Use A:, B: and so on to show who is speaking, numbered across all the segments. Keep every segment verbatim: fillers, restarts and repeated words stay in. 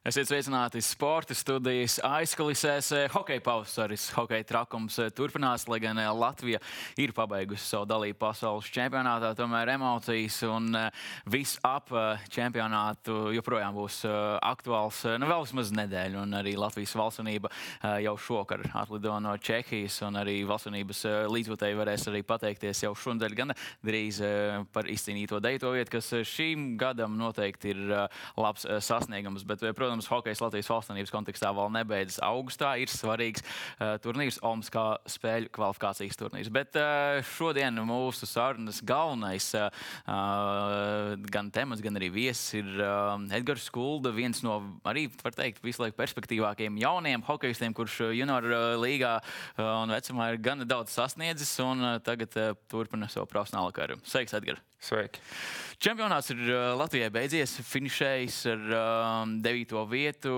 A: Esiet sveicināti sporta studijas aizkulisēs. Hokeja pavasaris, hokeja trakums turpinās, lai gan Latvija ir pabeigusi savu dalību pasaules čempionātā. Tomēr emocijas un viss ap čempionātu joprojām būs aktuāls nu, vēl vismaz nedēļu. Un arī Latvijas valstsvienība jau šokar atlido no Čehijas, un arī valstsvienības līdzjūtēji varēs arī pateikties jau šonadēļ gan drīz par izcīnīto dejoto vietu, kas šīm gadam noteikti ir labs sasniegums. Bet, protams, hokejs Latvijas valstsvienības kontekstā vēl nebeidzas augustā. Ir svarīgs uh, turnīrs, Olimpiskā spēļu kvalifikācijas turnīrs. Bet uh, šodien mūsu sarunas galvenais uh, gan temats, gan arī viesis ir uh, Edgars Skulda, viens no arī, var teikt, visu laiku perspektīvākajiem jauniem hokejistiem, kurš junioru uh, līgā uh, un vecumā ir gan daudz sasniedzis un uh, tagad uh, turpina savu profesionālo karjeru. Sveiks, Edgar!
B: Sveiki!
A: Čempionāts ir uh, Latvijai beidzies, finišējis ar uh, devīto vietu.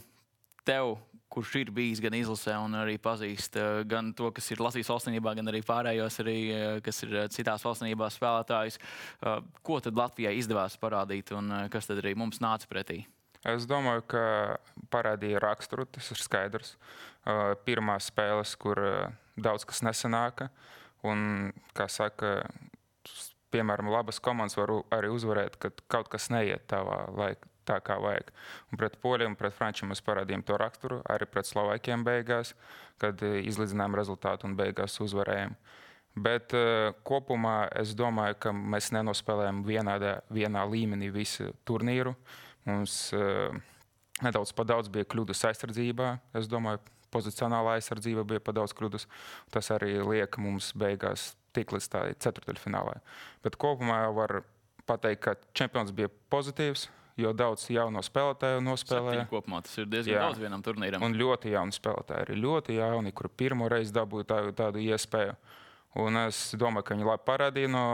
A: Tev, kurš ir bijis gan izlasē un arī pazīst uh, gan to, kas ir Latvijas valstsvienībā, gan arī pārējos, arī, uh, kas ir uh, citās valstsvienībās spēlētājus. Uh, ko tad Latvijai izdevās parādīt un uh, kas tad arī mums nāca pretī?
B: Es domāju, ka parādīja raksturu, tas ir skaidrs. Uh, pirmās spēles, kur uh, daudz kas nesanāka un, kā saka, piemēram, labas komandas var arī uzvarēt, kad kaut kas neiet tavā laika, tā kā vajag. Un pret poļiem, pret frančiem mēs parādījām to raksturu, arī pret slovākiem beigās, kad izlīdzinājām rezultātu un beigās uzvarējām. Bet uh, kopumā es domāju, ka mēs nenospēlējām vienādā, vienā līmenī visu turnīru. Mums uh, nedaudz pa daudz bija kļūdas aizsardzībā. Es domāju, pozicionālā aizsardzība bija pa daudz kļūdas. Tas arī liek mums beigās tik līdz tā ceturtdaļfinālā. Bet kopumā var pateikt, ka čempions bija pozitīvs, jo daudz jauno spēlētāju nospēlēja.
A: Septiņi kopumā, tas ir diezgan Jā. daudz vienam turnīram.
B: Un ļoti jauni spēlētāji, arī ļoti jauni, kuri pirmo reizi dabūja tā, tādu iespēju. Un es domāju, ka viņi labi parādīja no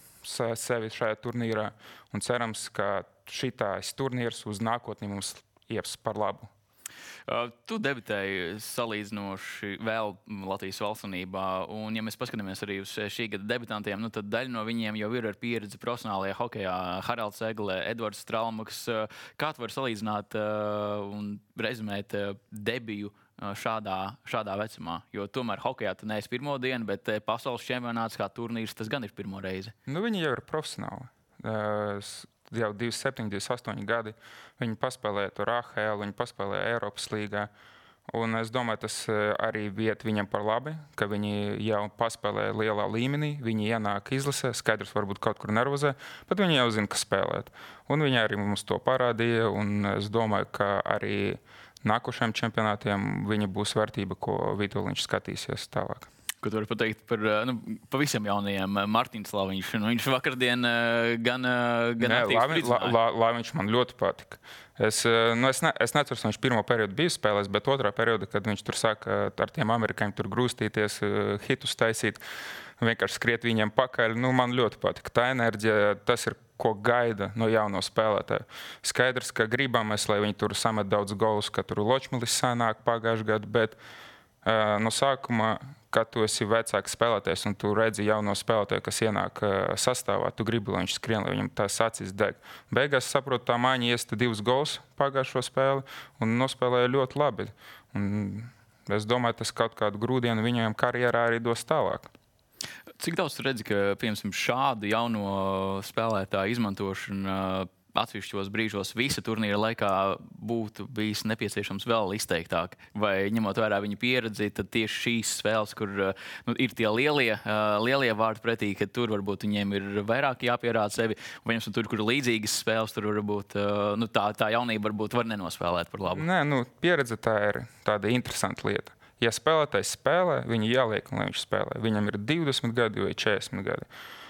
B: sevi šajā turnīrā. Un cerams, ka šitais turnīrs uz nākotni mums ieps par labu.
A: Uh, tu debitēji salīdzinoši vēl Latvijas valstsvienībā, un, ja mēs paskatāmies arī uz šī gada debitantiem, nu, tad daļa no viņiem jau ir ar pieredzi profesionālajā hokejā. Haralds Egle, Edvards Stralmaks. Uh, kā tu vari salīdzināt uh, un rezumēt uh, debiju uh, šādā, šādā vecumā? Jo tomēr hokejā tu neesi pirmo dienu, bet uh, pasaules čempionāts kā turnīrs, tas gan ir pirmo reizi.
B: Nu, viņi jau ir profesionāli. Uh, jau divdesmit septiņi, divdesmit astoņi gadi. Viņi paspēlēja tur A H L, viņi paspēlēja Eiropas līgā. Un es domāju, tas arī viet viņam par labi, ka viņi jau paspēlēja lielā līmenī. Viņi ienāk izlasē, skaidrs varbūt kaut kur nervozē, bet viņi jau zina, kas spēlēt. Un viņi arī mums to parādīja, un es domāju, ka arī nākošajiem čempionātiem viņa būs vērtība, ko Vitoļņš skatīsies tālāk.
A: Ko tu vari pateikt par nu, pavisam jaunajiem Martins Laviņš? Nu, viņš vakardien gan, gan
B: Nē, Laviņš, la, la, Laviņš man ļoti patika. Es, nu, es, ne, es neceru, ka viņš pirmo periodu bija spēlēs, bet otrā perioda, kad viņš tur sāka ar tiem amerikāņiem tur grūstīties, hitus taisīt, vienkārši skriet viņiem pakaļ. Nu, man ļoti patika. Tā enerģija, tas ir, ko gaida no jauno spēlētāju. Skaidrs, ka gribam mēs, lai viņi tur samet daudz golus, ka tur Ločmilis sanāk pagājušajā gadu, bet uh, no sākuma, kad tu esi vecāks spēlētājs un tu redzi jauno spēlētāju, kas ienāk sastāvā, tu gribi, lai viņš skrien, lai viņam tās acis deg. Beigās saprotu, tā maiņa iesta divus gols pagājušo spēli un nospēlēja ļoti labi. Un es domāju, tas kaut kādu grūdienu viņam karjerā arī dos tālāk.
A: Cik daudz tu redzi, ka, piemēram, šādu jauno spēlētāju izmantošana atsevišķos brīžos visa turnīra laikā būtu bijis nepieciešams vēl izteiktāk? Vai ņemot vērā viņa pieredzi, tad tieši šīs spēles, kur nu, ir tie lielie, uh, lielie vārdi pretī, ka tur varbūt viņiem ir vairāk jāpierāda sevi, vai jums tur, kur ir līdzīgas spēles, tur varbūt uh, nu, tā, tā jaunība varbūt var nenospēlēt par labu?
B: Nē, nu, pieredze tā ir tāda interesanta lieta. Ja spēlētājs spēlē, viņu jāliek, lai viņš spēlē. Viņam ir divdesmit gadi vai četrdesmit gadi.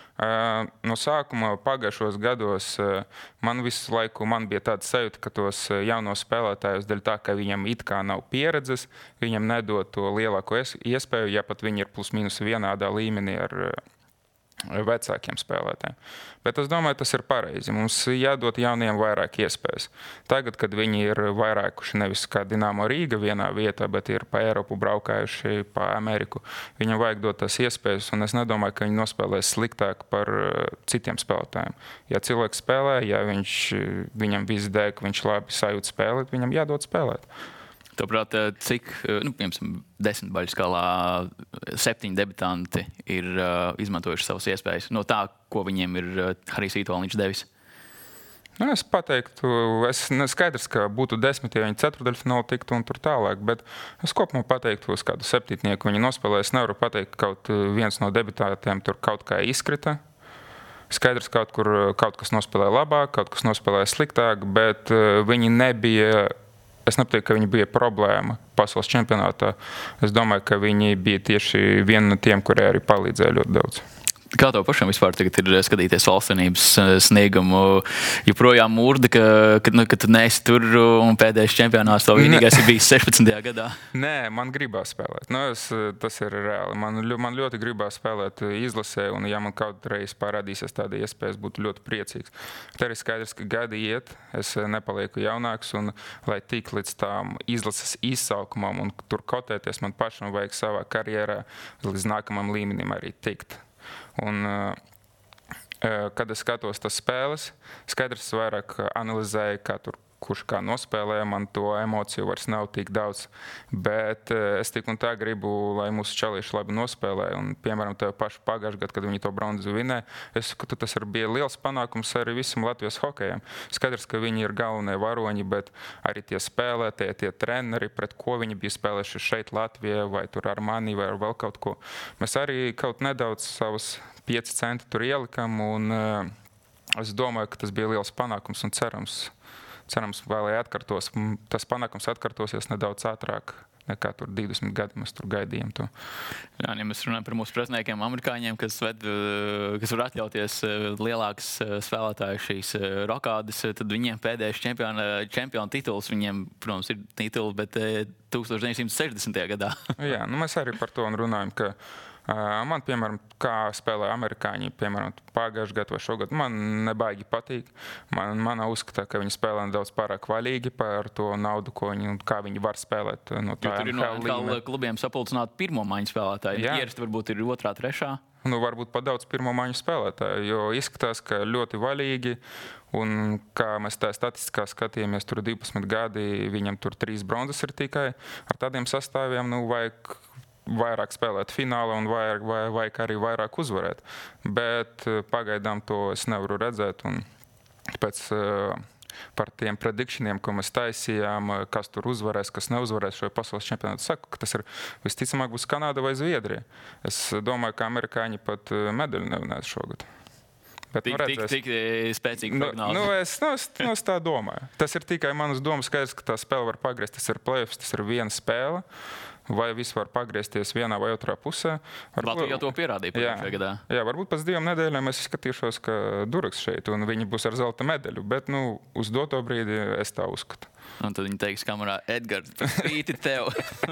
B: Uh, no sākuma pagājušos gados uh, man visu laiku man bija tāda sajūta, ka tos jaunos spēlētājus dēļ tā, ka viņam it kā nav pieredzes, viņam nedod to lielāko iespēju, ja pat viņi ir plus mīnus vienādā līmenī ar, vecākiem spēlētājiem. Bet es domāju, tas ir pareizi. Mums jādod jauniem vairāk iespējas. Tagad, kad viņi ir vairākuši nevis kā Dinamo Rīga vienā vietā, bet ir pa Eiropu braukājuši, pa Ameriku, viņam vajag dot tās iespējas, un es nedomāju, ka viņi nospēlēs sliktāk par citiem spēlētājiem. Ja cilvēks spēlē, ja viņš, viņam viss dēļ, ka viņš labi sajūt spēlēt, viņam jādod spēlēt.
A: Tāprāt, cik, nu, piemēram, desmit baļu skalā septiņi debitanti ir uh, izmantojuši savas iespējas no tā, ko viņiem ir uh, Harijs Vitoļņš devis?
B: Nu, es pateiktu, es neskaidrs, ka būtu desmit, ja viņi ceturtdaļfinālā tiktu un tur tālāk, bet es kopumā pateiktu uz kādu septītnieku viņi nospēlē. Es nevaru pateikt, ka kaut viens no debitantiem tur kaut kā izkrita. Skaidrs, kaut kur kaut kas nospēlēja labāk, kaut kas nospēlēja sliktāk, bet uh, viņi nebija. Es nepateiktu, ka viņi bija problēma pasaules čempionātā. Es domāju, ka viņi bija tieši viena no tiem, kuri arī palīdzēja ļoti daudz.
A: Kā tev pašam vispār tagad ir skatīties valstsvienības sniegumu? Joprojām mūrda, ka, ka, nu, ka tu neesi tur un pēdējais čempionāts tev vienīgais ir bijis sešpadsmitajā gadā.
B: Nē, man gribās spēlēt. Nu, es, tas ir reāli. Man, man ļoti gribās spēlēt izlasē, un ja man kaut reiz parādīsies tāda iespēja, es būtu ļoti priecīgs. Te ir skaidrs, ka gadi iet, es nepalieku jaunāks, un lai tik līdz tām izlases izsaukumam un tur kotēties, man pašam vajag savā karjerā līdz nākamam līmenim arī tikt. Un, kad es skatos tas spēles, skaidrs, es vairāk analizēju, kā tur, kurš kā nospēlēja, man to emociju vairs nav tik daudz. Bet es tik un tā gribu, lai mūsu čalīši labi nospēlē. Un, piemēram, tev pašu pagājušajā gadā, kad viņi to bronzu vinēja, es skatu, tas bija liels panākums arī visam Latvijas hokejam. Skaidrs, ka viņi ir galvenie varoņi, bet arī tie spēlētāji, tie treneri, pret ko viņi bija spēlējuši šeit Latvijā, vai tur ar mani, vai ar vēl kaut ko. Mēs arī kaut nedaudz savus pieci centi tur ielikam, un uh, es domāju, ka tas bija liels panākums un cerams, cerams vēl atkartos. Tas panākums atkartosies nedaudz ātrāk nekā tur divdesmit gadi mēs tur gaidījām to.
A: Jā, ja mēs runājam par mūsu pretiniekiem, amerikāņiem, kas, ved, kas var atļauties lielākas spēlētāju šīs rokādes, tad viņiem pēdējais čempiona, čempiona tituls, viņiem, protams, ir tituls, bet tūkstoš deviņsimt sešdesmitajā gadā.
B: Jā, nu mēs arī par to runājam, ka man, piemēram, kā spēlē amerikāņi, piemēram, pagājušajā gadā vai šogad, man nebaigi patīk. Man, man uzskata, ka viņi spēlē daudz pārāk vaļīgi par to naudu, ko viņi, kā viņi var spēlēt no tā.
A: Jo tur ir no N H L klubiem sapulcināti pirmo maiņu spēlētāji. Ierasti varbūt ir otrā, trešā.
B: Nu, varbūt pat daudz pirmo maiņu spēlētāju, jo izskatās, ka ļoti vaļīgi. Un kā mēs tā statistikā skatījāmies, tur divdesmit gadi, viņam tur trīs bronzas ir tikai. Ar tādiem sastāviem, nu, vajag vairāk spēlēt finālā un vajag, vajag arī vairāk uzvarēt. Bet pagaidām to es nevaru redzēt. Un pēc par tiem predikšaniem, ko mēs taisījām, kas tur uzvarēs, kas neuzvarēs šo pasaules čempionātu, saku, ka tas ir visticamāk būs Kanāda vai Zviedrija. Es domāju, ka amerikāņi pat medaļu nevinēs šogad. Bet,
A: tik,
B: nu, redzēs,
A: tik, tik spēcīgi prognozi.
B: Nu, nu, es, nu, es, nu, es tā domāju. Tas ir tikai manas domas, skaidrs, ka tā spēle var pagriezt. Tas ir play-offs, tas ir viena spēle. Vai viss var pagriezties vienā vai otrā pusē. Varbūt,
A: Latvija jau to pierādīja pagājušajā gadā.
B: Jā, varbūt pēc divām nedēļām es izskatīšos, ka Duraks šeit, un viņi būs ar zelta medaļu. Bet nu, uz doto brīdi es tā uzskatu.
A: Un tad viņi teiks kamerā, Edgars, spīti tev.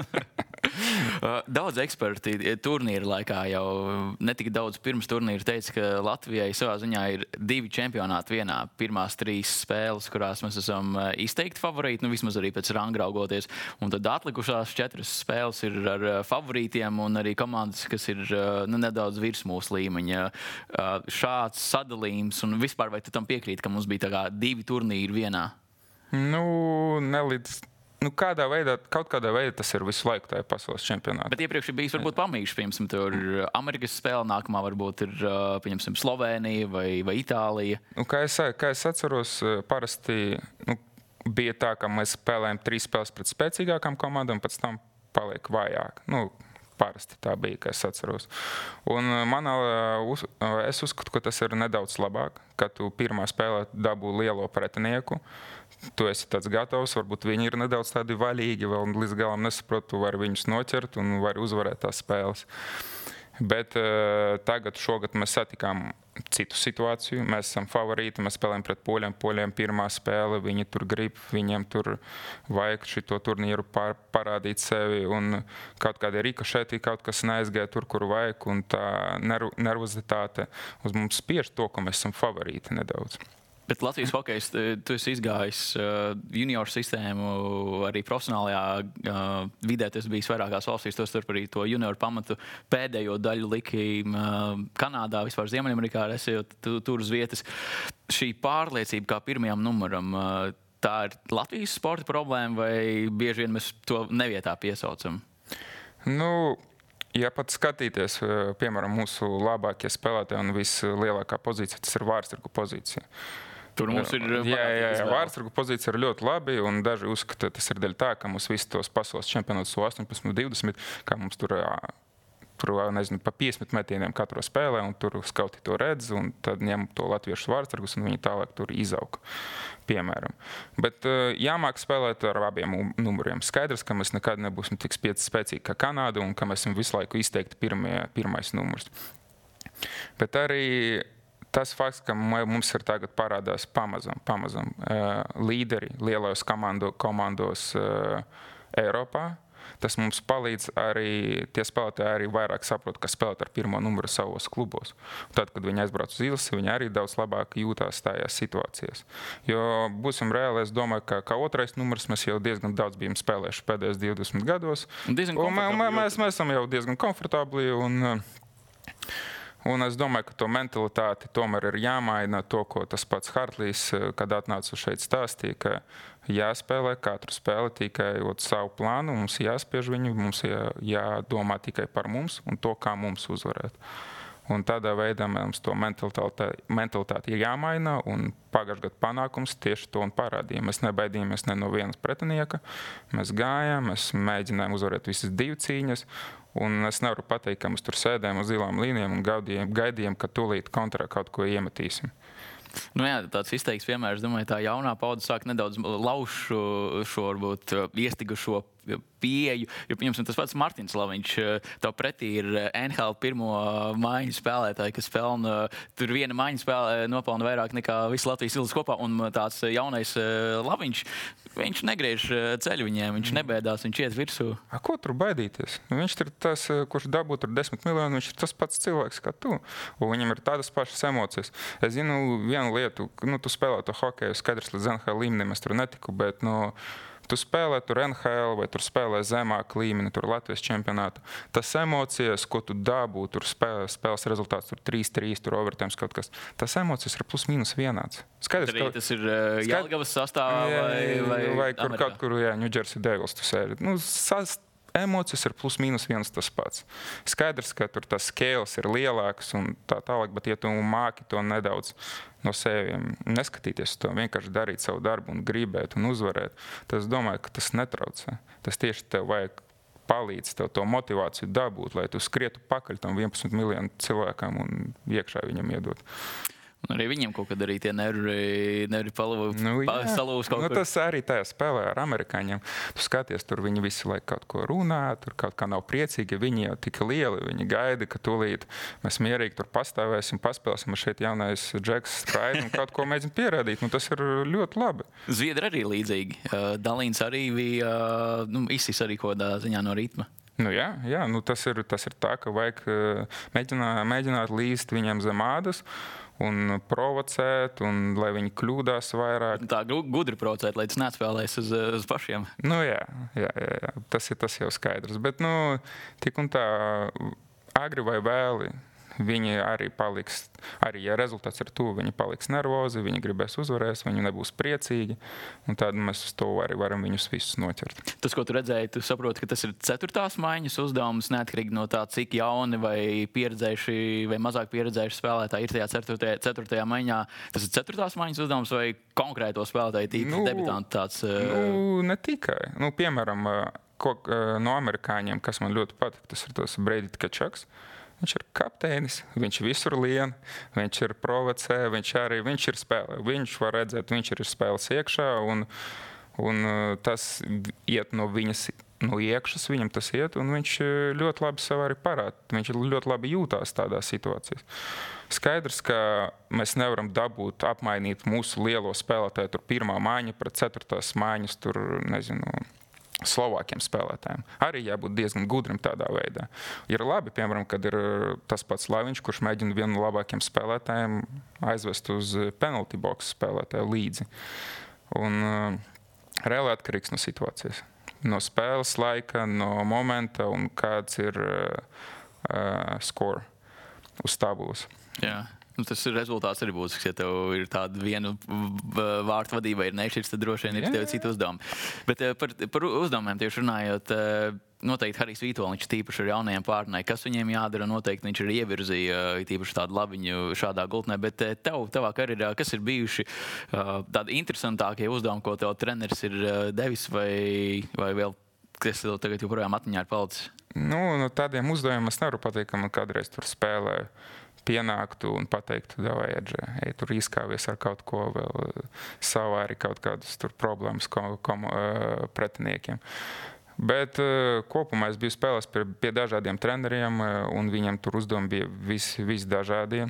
A: Daudz eksperti turnīra laikā jau ne tik daudz pirms turnīra teica, ka Latvijai savā ziņā ir divi čempionāti vienā. Pirmās trīs spēles, kurās mēs esam izteikti favorīti, nu vismaz arī pēc ranga raugoties. Un tad atlikušās četras spēles ir ar favorītiem un arī komandas, kas ir nu, nedaudz virs mūsu līmeņa. Šāds sadalījums un vispār vai tu tam piekrīt, ka mums bija tā kā divi turnīri vienā?
B: Nu, nelīdz. Nu, kādā veidā, kaut kādā veidā tas ir visu laiku tajā pasaules čempionātā.
A: Bet iepriekš ir bijis varbūt pamīgs, piemēram, tur Amerikas spēle, nākamā varbūt ir, piemēram, Slovēnija vai, vai Itālija.
B: Nu, kā, es, kā es atceros, parasti nu, bija tā, ka mēs spēlējam trīs spēles pret spēcīgākām komandām, pēc tam paliek vājāk. Nu, parasti tā bija, kā es atceros. Un manā, uz, es uzskatu, ka tas ir nedaudz labāk, ka tu pirmā spēlē dabū lielo pretinieku. Tu esi tāds gatavs, varbūt viņi ir nedaudz tādi vaļīgi, vēl līdz galam nesaprotu, tu vari viņus noķert un vari uzvarēt tās spēles. Bet uh, tagad šogad mēs satikām citu situāciju. Mēs esam favorīti, mēs spēlējam pret poļiem. Poļiem pirmā spēle, viņi tur grib, viņiem tur vajag šito turnīru pār, parādīt sevi. Un kaut kādi rikošeti, kaut kas neaizgāja tur, kur vajag. Un tā nervozitāte uz mums spiež to, ka mēs esam favorīti nedaudz.
A: Bet Latvijas hokejs, tu esi izgājis uh, junior sistēmu, arī profesionālajā uh, vidē, tas bijis vairākās valstīs, tos tur arī to junior pamatu pēdējo daļu liki uh, Kanādā, vispār Ziemeļamerikā, esot tur uz vietas. Šī pārliecība kā pirmajam numuram, uh, tā ir Latvijas sporta problēma vai bieži vien mēs to nevietā piesaucam?
B: Nu... Ja pat skatīties, piemēram, mūsu labākie spēlētāji un vislielākā pozīcija, tas ir vārtsargu pozīcija.
A: Tur mums ir
B: jā, jā, jā, vārtsargu pozīcija ir ļoti labi, un daži uzskata, tas ir dēļ tā, ka mums visi tos pasaules čempionātus astoņpadsmit, divdesmit, kā mums tur, tur nezinu, pa piecdesmit metieniem katru spēlē, un tur skauti to redz, un tad ņem to latviešu vārtsargus, un viņi tālāk tur izaug, piemēram. Bet jāmāk spēlēt ar abiem numuriem. Skaidrs, ka mēs nekad nebūsim tik spēcīgi kā Kanāda, un ka mēs esam visu laiku izteikti pirmie, pirmais numurs. Bet arī tas fakts, ka mums ir tagad parādās pamazam, pamazam līderi lielajos komandu, komandos Eiropā. Tas mums palīdz arī, tie spēlētāji arī vairāk saprot, ka spēlēt ar pirmo numuru savos klubos. Tad, kad viņi aizbrauc uz izlasi, viņi arī daudz labāk jūtās tajās situācijās. Jo, būsim reāli, es domāju, ka kā otrais numurs mēs jau diezgan daudz bijām spēlējuši pēdējos divdesmit gados. Un mēs, mēs esam jau diezgan komfortabli un... Un es domāju, ka to mentalitāti tomēr ir jāmaina. To, ko tas pats Hartlīs, kad atnāca šeit stāstīja, ka jāspēlē katru spēli tikai ot savu plānu, mums jāspiež viņu, mums jā, jādomā tikai par mums un to, kā mums uzvarēt. Un tādā veidā mums to mentalitāti, mentalitāti ir jāmaina, un pagājušajā gadā panākums tieši to un parādīja. Mēs nebaidījāmies ne no vienas pretinieka, mēs gājām, mēs mēģinājām uzvarēt visas divas cīņas, un es nevaru pateikt, ka mēs tur sēdējām uz zilām līnijām un gaidījām, gaidījām ka tūlīt kontrā kaut ko iemetīsim.
A: Nu jā, tāds izteikts piemērs, domāju, tā jaunā paudze sāk nedaudz lauzt šo, šo varbūt iestigušo pieeju, jo, pieņemsim, tas pats Martins Laviņš, tev pretī ir N H L pirmo maiņu spēlētāji, kas pelna, tur viena maiņa spēlē nopelna vairāk nekā visu Latvijas ilgas kopā, un tāds jaunais Laviņš, viņš negriež ceļu viņiem, viņš nebēdās, viņš iet virsū.
B: A, ko tur baidīties? Viņš ir tas, kurš dabū tur desmit miljonu, viņš ir tas pats cilvēks kā tu, un viņam ir tādas pašas emocijas. Es zinu vienu lietu, nu, tu spēlē to hokeju, skaidrs līdz N H L līmenim es tur netiku, bet, nu, tu spēlē tur N H L vai tur spēlē zemāk līmeni, tur Latvijas čempionātu. Tas emocijas, ko tu dabū, tur spēlē, spēles rezultāts, tur trīs trīs, tur overtēms kaut kas. Tas emocijas ir plus mīnus vienāds. Skaidrs,
A: arī tas ir uh, Jelgavas sastāvā vai, vai,
B: vai kur, kaut kur, jā, New Jersey Devils tu sēdi. Nu, sast, emocijas ir plus mīnus viens tas pats. Skaidrs, ka tur tas scales ir lielāks un tā tālāk, bet ja tu māki to nedaudz no sevi neskatīties to, vienkārši darīt savu darbu un gribēt un uzvarēt, tad es domāju, ka tas netraucē. Tas tieši tev vajag palīdz tev to motivāciju dabūt, lai tu skrietu pakaļ tam vienpadsmit miljonu cilvēkam un iekšā viņam iedot.
A: Un arī viņiem kaut kad arī tie nervi, nervi palūs,
B: nu,
A: salūs kaut
B: nu,
A: kur.
B: Tas arī tajā spēlē ar amerikāņiem. Tu skaties, tur viņi visu laiku kaut ko runā, tur kaut kā nav priecīgi, viņi jau tik lieli, viņi gaida, ka tūlīt mēs mierīgi tur pastāvēsim, paspēlēsim, šeit jaunais Džeks Spraid un kaut ko mēģina pierādīt. Nu, tas ir ļoti labi.
A: Zviedri arī līdzīgi. Dalīns arī bija, nu, izsis arī kodā ziņā no ritma.
B: Nu, jā, jā nu, tas, ir, tas ir tā, ka vajag mēģināt, mēģināt līst viņam zem ādas un provocēt, un lai viņi kļūdās vairāk.
A: Tā gudri provocēt, lai tas neatspēlēs uz, uz pašiem.
B: Nu jā, jā, jā, jā. Tas ir tas jau skaidrs. Bet, nu, tik un tā, agri vai vēli, viņi arī paliks, arī ja rezultāts ir tuvu, viņi paliks nervozi, viņi gribēs uzvarēs, viņi nebūs priecīgi, un tad mēs uz to arī varam viņus visus noķert.
A: Tas, ko tu redzēji, tu saproti, ka tas ir ceturtās maiņas uzdevums, neatkarīgi no tā, cik jauni vai pieredzējuši vai mazāk pieredzējuši spēlētāji ir tajā ceturtajā, ceturtajā maiņā. Tas ir ceturtās maiņas uzdevums vai konkrēto spēlētāju tīpaši nu, debitantu tāds?
B: Nu, ne tikai. Nu, piemēram, ko, no amerikāņiem, kas man ļoti patīk, tas ir tas Brady Tkachuks. Viņš ir kapteinis, viņš visur lien, viņš ir provocē, viņš arī viņš ir spēlē. Viņš var redzēt, viņš ir spēles iekšā, un, un tas iet no viņas, no iekšas viņam tas iet, un viņš ļoti labi sev arī parāda. Viņš ļoti labi jūtās tādā situācijā. Skaidrs, ka mēs nevaram dabūt, apmainīt mūsu lielo spēlētāju, tur pirmā mājiņa pret ceturtās mājiņas, tur, nezinu, Slovākiem spēlētājiem. Arī jābūt diezgan gudram tādā veidā. Ir labi, piemēram, kad ir tas pats Laviņš, kurš mēģina vienu no labākiem spēlētājiem aizvest uz penalty box spēlētāju līdzi. Un reāli atkarīgs no situācijas. No spēles laika, no momenta un kāds ir uh, score uz tabulas.
A: Jā. Nu, tas rezultāts arī būtisks. Ja tev ir tāda viena vārtu vadība, ir nešķirts, tad droši vien ir tev citi uzdevumi. Bet par, par uzdevumiem tieši runājot, noteikti Harijs Vitoļņš tīpaši ar jaunajiem pārnēm, kas viņiem jādara, noteikti viņš ir ievirzīja tīpaši tādu labiņu šādā gultnē, bet tev, tavā karjerā, kas ir bijuši tādi interesantākie uzdevumi, ko tev treneris ir devis, vai, vai vēl, kas tev tagad joprojām atmiņā ir palicis?
B: Nu, no tādiem uzdevumiem es nevaru pateikt, ka man kādreiz tur spēlēju, pienāktu un pateiktu, davai, Edže, ej, tur izkāvies ar kaut ko vēl, savā arī kaut kādas tur problēmas kom, kom, pretiniekiem. Bet kopumā es biju spēlēs pie, pie dažādiem treneriem, un viņiem tur uzdevumi bija visi, visi dažādie.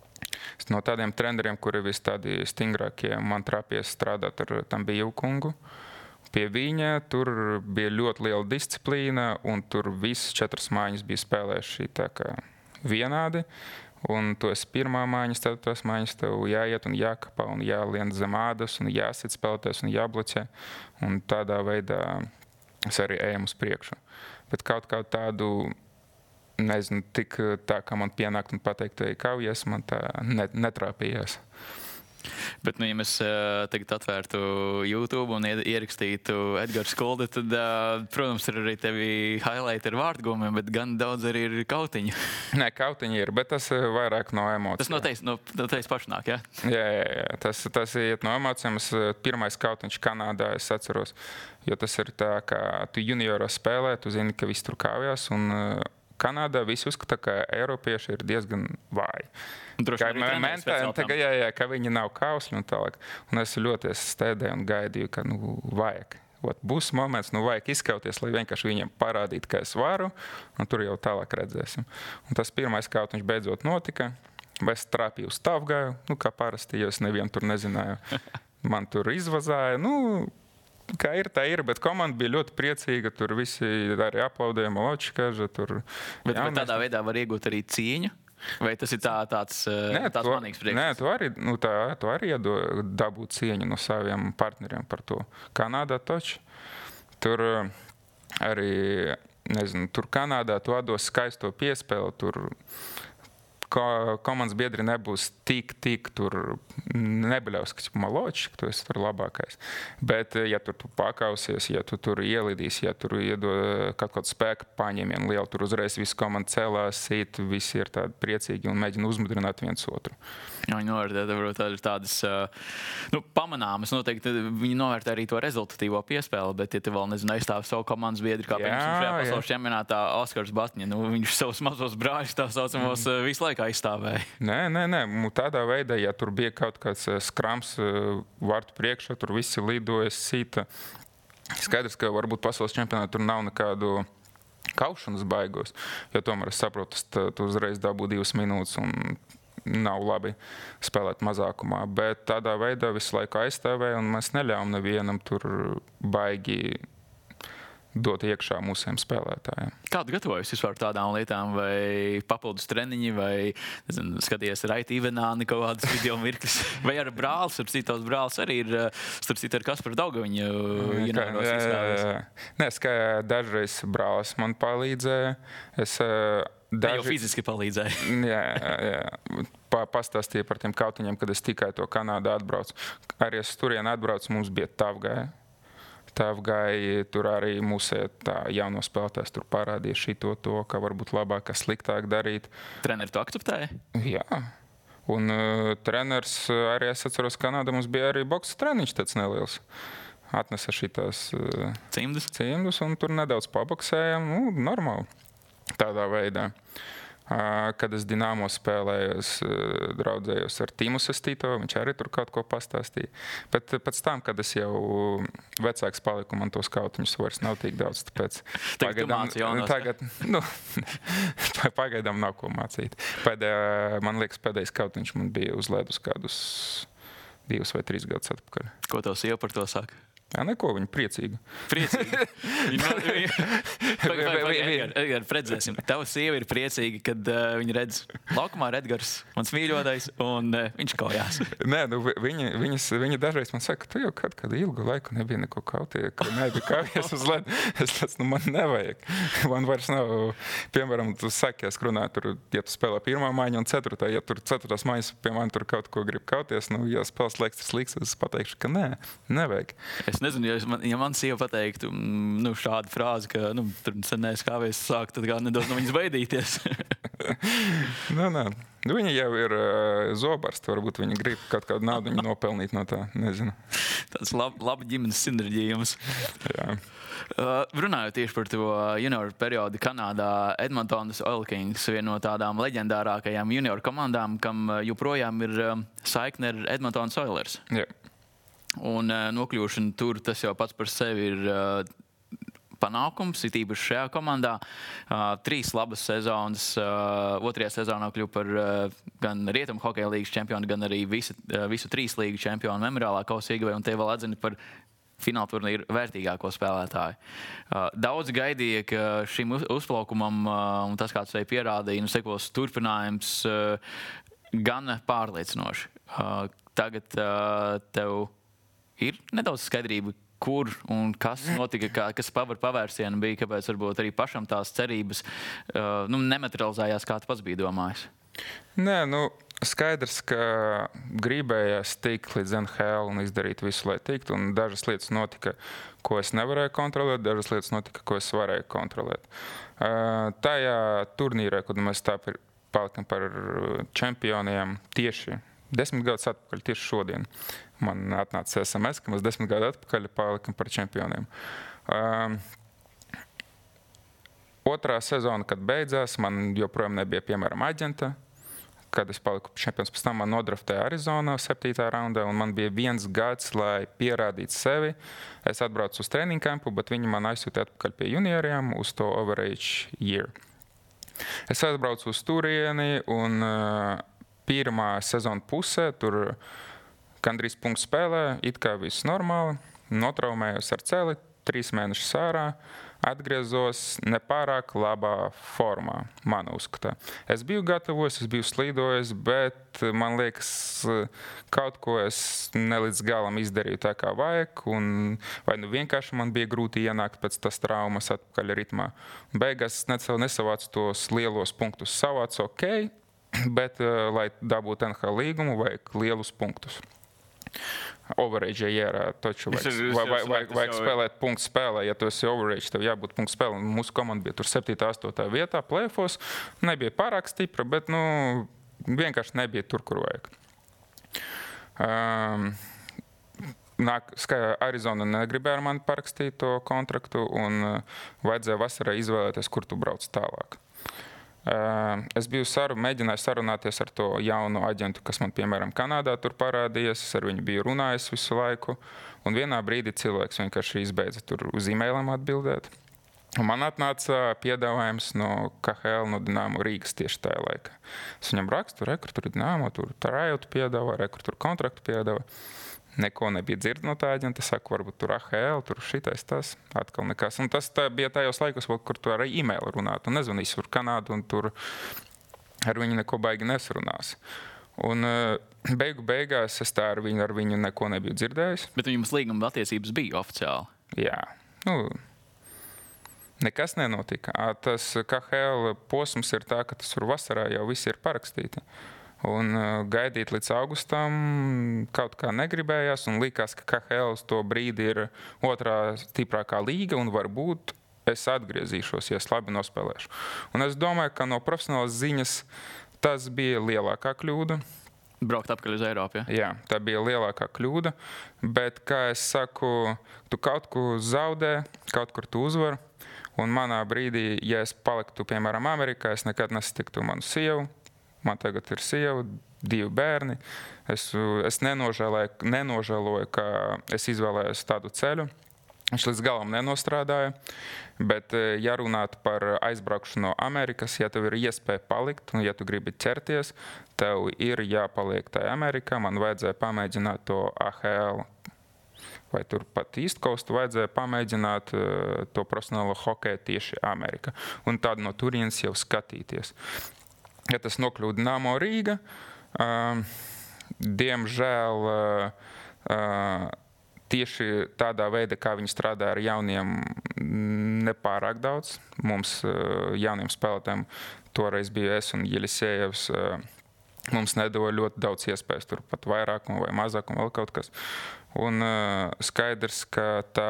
B: No tādiem treneriem, kuri vis tādi stingrākie, man trāpies strādāt ar Tambiju kungu. Pie viņa tur bija ļoti liela disciplīna, un tur visas četras mājiņas bija spēlējuši tā kā vienādi. Un to es pirmā mājiņas, ceturtās mājiņas tev jāiet un jākapā un jālien zem ādas un jāsit spēlētājs un jābloķē. Un tādā veidā es arī ejam uz priekšu. Bet kaut kā tādu, nezinu, tik tā, kā man pienākt un pateikt, ej kaujies, man tā netrāpījās.
A: Bet, nu, ja mēs uh, tagad atvērtu YouTube un ierakstītu Edgars Skulde, tad, uh, protams, ir arī tevi highlight ar vārdgumiem, bet gan daudz arī ir kautiņu.
B: Nē, kautiņi ir, bet tas vairāk no emocijām.
A: Tas no teis, no, no teis pašnāk, jā?
B: Jā, jā, jā. Tas, tas iet no emocijām. Es, pirmais kautiņš Kanādā, es atceros, jo tas ir tā, kā tu juniorā spēlē, tu zini, ka viss tur kāvjās, un uh, Kanādā visi uzskata, ka eiropieši ir diezgan vāji. Kā mentāli, tagad, jā, jā, ka viņi nav kausļi un tālāk. Un es ļoti stēdēju un gaidīju, ka, nu, vajag. Ot, būs moments, nu, vajag izkauties, lai vienkārši viņiem parādītu, ka es varu, un tur jau tālāk redzēsim. Un tas pirmais kautiņš beidzot notika. Es trāpīju uz Tavgaju, nu, kā parasti, jo es nevienu tur nezināju. Man tur izvazāja, nu, kā ir, tā ir, bet komanda bija ļoti priecīga, tur visi arī aplaudēja, Maločikaža, tur.
A: Bet, jā, bet tādā mēs... veidā var iegūt arī cīņu? Vai tas ir tā, tāds, nē, tāds manīgs priekšstats?
B: Nē, tu arī, nu, tā, tu arī dabūt cieņu no saviem partneriem par to. Kanādā taču. Tur arī, nezinu, tur Kanādā tu atdos skaisto piespēli, tur ko, komandas biedri nebūs tik, tik tur nebeļaus, ka Maločs, tu esi tur labākais. Bet, ja tur tu pakausies, ja tu tur ielidīs, ja tur iedod kaut kādu spēku paņēmienu lielu, tur uzreiz visu komandu celās, sīt, visi ir tādi priecīgi un mēģina uzmudrināt viens otru.
A: Jā, viņi novērtē, tā ir tādas, nu, pamanāmas, noteikti viņi novērtē arī to rezultatīvo piespēli, bet, ja tu vēl, nezinu, aizstāvi savu komandas biedri, kā piemēram šajā pasaules čempionātā Oskars Batņa, nu, viņš savus mazos brāļus tā saucamos mm. visu laiku aizstāvēja.
B: Nē, nē, nē, tādā veidā, ja tur bija kaut kāds skrams vārtu priekšā, tur visi lidojas, sīta. Skaidrs, ka varbūt pasaules čempionātā tur nav nekādu kaušanas baigos, jo tomēr es saprotu, tu uzreiz dabū divas minūtes un nav labi spēlēt mazākumā, bet tādā veidā visu laiku aizstāvēja un mēs neļāvam nevienam tur baigi dot iekšā mūsiem spēlētājiem.
A: Kādu gatavojas vispār tādām lietām, vai papildus treniņi, vai, nezinu, skaties Raiti Ivenāni kaut kādas video mirkļus, vai ar brālis, ar citos brālis arī ir, starp citu ar Kasparu Daugaviņu junioros izstāvies?
B: Nē, es kā dažreiz brālis man palīdzēja, es
A: daži... jau fiziski palīdzēja.
B: jā, jā. Pa, pastāstīja par tiem kautiņiem, kad es tikai to Kanādā atbraucu. Arī es turien atbraucu, mums bija Tavgaja. Tavgai, tur arī mūsu jauno spēlētājs tur parādīja šito, to, ka varbūt labāk, ka sliktāk darīt.
A: Treneri to akceptēja?
B: Jā. Un uh, treneris arī, es atceros, Kanādā mums bija arī boksa treniņš tāds neliels. Atnesa šitās uh,
A: cimdus.
B: cimdus un tur nedaudz paboksējām. Nu, normāli. Tādā veidā. Kad es Dinamo spēlēju, es draudzējos ar Timu Sestīto, viņš arī tur kaut ko pastāstīja. Bet pēc tam, kad es jau vecāks paliku, man to skautiņus vairs nav tik daudz, tāpēc
A: pagaidām,
B: tagad, nu, pagaidām nav ko mācīt. Pēdējā, man liekas, pēdējais skautiņš man bija uz ledus kādus divus vai trīs gadus atpakaļ.
A: Ko tev sieva par to saka?
B: Jā, neko, viņa priecīga.
A: Priecīga. Edgars, redzēsim. Tava sieva ir priecīga, kad uh, viņa redz laukumā ir Edgars, mans mīļotais, un uh, viņš kaujās.
B: Nē, nu, viņa, viņas, viņa dažreiz man saka, tu jau kad, kad ilgu laiku nebija neko kautie, ka nebija kaujies uz ledu. Es tāds, nu, man nevajag. Man vairs nav, piemēram, tu saki, es runāju, tur, ja tu spēlē pirmā maiņa un ceturtā, ja tur ceturtās maiņas, piemēram, tur kaut ko grib kauties, nu, ja spēles liekas tas līks, es pateikšu, ka nē, nevajag.
A: Es nezinu, ja man, ja man sieva pateiktu nu, šādu frāzi, ka nu, tur senēs kāvēs sāk, tad kā nedos no viņas baidīties.
B: Nē, nē. Viņa jau ir uh, zobarsts, varbūt viņa grib kaut kādu naudu nopelnīt no tā, nezinu.
A: Tāds lab, laba ģimenes sinerģijums.
B: Jā.
A: Uh, runājot tieši par to junioru periodu Kanādā, Edmontonas Oil Kings, viena no tādām leģendārākajām junioru komandām, kam joprojām ir um, saikne ar Edmontonas Oilers.
B: Jā.
A: Un uh, nokļūšana tur, tas jau pats par sevi ir uh, panākums, it īpaši šajā komandā. Uh, trīs labas sezonas. Uh, otrajā sezonā kļuva par uh, gan Rietumu hokeja līgas čempionu, gan arī visu, uh, visu trīs līgu čempionu memoriālā kausa ieguvēju, un te vēl atzina par fināla turnīru vērtīgāko spēlētāju. Uh, daudz gaidīja, ka šim uzplaukumam, uh, un tas, kāds tai pierādīja, nu, sekos turpinājums uh, gan pārliecinoši. Uh, tagad uh, tev ir nedaudz skaidrība, kur un kas notika, kā, kas pavar pavērsienu bija, kāpēc varbūt arī pašam tās cerības uh, nu, nematerializējās, kā tu pats biji domājis?
B: Nē, nu, skaidrs, ka gribējās tikt līdz N H L un izdarīt visu, lai tiktu, un dažas lietas notika, ko es nevarēju kontrolēt, dažas lietas notika, ko es varēju kontrolēt. Uh, tajā turnīrē, kad mēs tā palikam par čempioniem tieši desmit gadus atpakaļ, tieši šodien, man atnāca S M S, ka mēs desmit gadu atpakaļ palikam par čempioniem. Um, otrā sezona, kad beidzās, man joprojām nebija, piemēram, aģenta. Kad es paliku čempions, pēc tam man nodraftēja Arizonā septītā raundā, un man bija viens gads, lai pierādītu sevi. Es atbraucu uz training campu, bet viņi man aizsūtīja atpakaļ pie junioriem uz to overage year. Es atbraucu uz turieni, un uh, pirmā sezona pusē, tur gandrīz punktu spēlē, it kā viss normāli, notraumējos ar celi, trīs mēnešus ārā, atgriezos nepārāk labā formā, man uzskatā. Es biju gatavojis, es biju slīdojis, bet man liekas, kaut ko es nelīdz galam izdarīju tā kā vajag, un vai nu vienkārši man bija grūti ienākt pēc tas traumas atpakaļ ritmā. Beigās es nesavācu tos lielos punktus, savācu ok, bet, uh, lai dabūtu N H L līgumu, vajag lielus punktus. Overage ierā taču vajag, vajag, vajag, vajag spēlēt punktu spēlē. Ja tu esi overage, tev jābūt punktu spēlē. Mūsu komanda bija tur septītā, astotā vietā, play-offos. Nebija pārāk stipra, bet nu, vienkārši nebija tur, kur vajag. Um, Nāk, Arizona negribēja ar mani parakstīt to kontraktu, un uh, vajadzēja vasarā izvēlēties, kur tu brauc tālāk. Uh, es biju saru, mēģināju sarunāties ar to jaunu aģentu, kas man, piemēram, Kanādā tur parādījies. Es ar viņu biju runājis visu laiku. Un vienā brīdī cilvēks vienkārši izbeidza tur uz e-mailām atbildēt. Un man atnāca piedāvājums no K H L, no Dinamo Rīgas tieši tajā laikā. Es viņam rakstu, re, kur tur Dinamo, tur tryout piedāvā, re, kur tur kontraktu piedāvā. Neko nebija dzird no tā aģenta. Es saku, varbūt tur A H L, tur šitais tas, atkal nekas. Un tas tā bija tajos laikos, kur tu ar e-mailu runāt. Un nezvanīs uz Kanādu, un tur ar viņu neko baigi nesarunās. Un beigu beigās es tā ar viņu, ar viņu neko nebiju dzirdējis.
A: Bet jums līguma attiecības bija oficiāli?
B: Jā. Nu, nekas nenotika. Tas K H L posms ir tā, ka tas tur vasarā jau visi ir parakstīti. Un uh, gaidīt līdz augustam kaut kā negribējās, un likās, ka K H L uz to brīdi ir otrā stiprākā līga, un varbūt es atgriezīšos, ja es labi nospēlēšu. Un es domāju, ka no profesionālas ziņas tas bija lielākā kļūda.
A: Braukt apkaļ uz Eiropu, ja?
B: Jā, tā bija lielākā kļūda, bet, kā es saku, tu kaut ko zaudē, kaut kur tu uzvar, Un manā brīdī, ja es paliktu, piemēram, Amerikā, es nekad nesatiktu manu sievu. Man tagad ir sieva, divi bērni. Es, es nenožēloju, nenožēloju, ka es izvēlējos tādu ceļu. Viņš līdz galam nenostrādāja. Bet, ja runāt par aizbraukšanu no Amerikas, ja tev ir iespēja palikt, un ja tu gribi ķerties, tev ir jāpaliek tajā Amerikā. Man vajadzēja pamēģināt to A H L. Vai tur pat East Coast vajadzēja pamēģināt uh, to profesionālo hokeju tieši Amerikā. Un tad no turienes jau skatīties. Ja tas nokļūda Namo Rīga, uh, diemžēl uh, uh, tieši tādā veidā, kā viņi strādā ar jauniem, nepārāk daudz. Mums uh, jauniem spēlētājiem toreiz bija es un Jelisejevs. Uh, mums nedod ļoti daudz iespējas, tur pat vairāk vai mazāk un vēl kaut kas. Un uh, skaidrs, ka tā,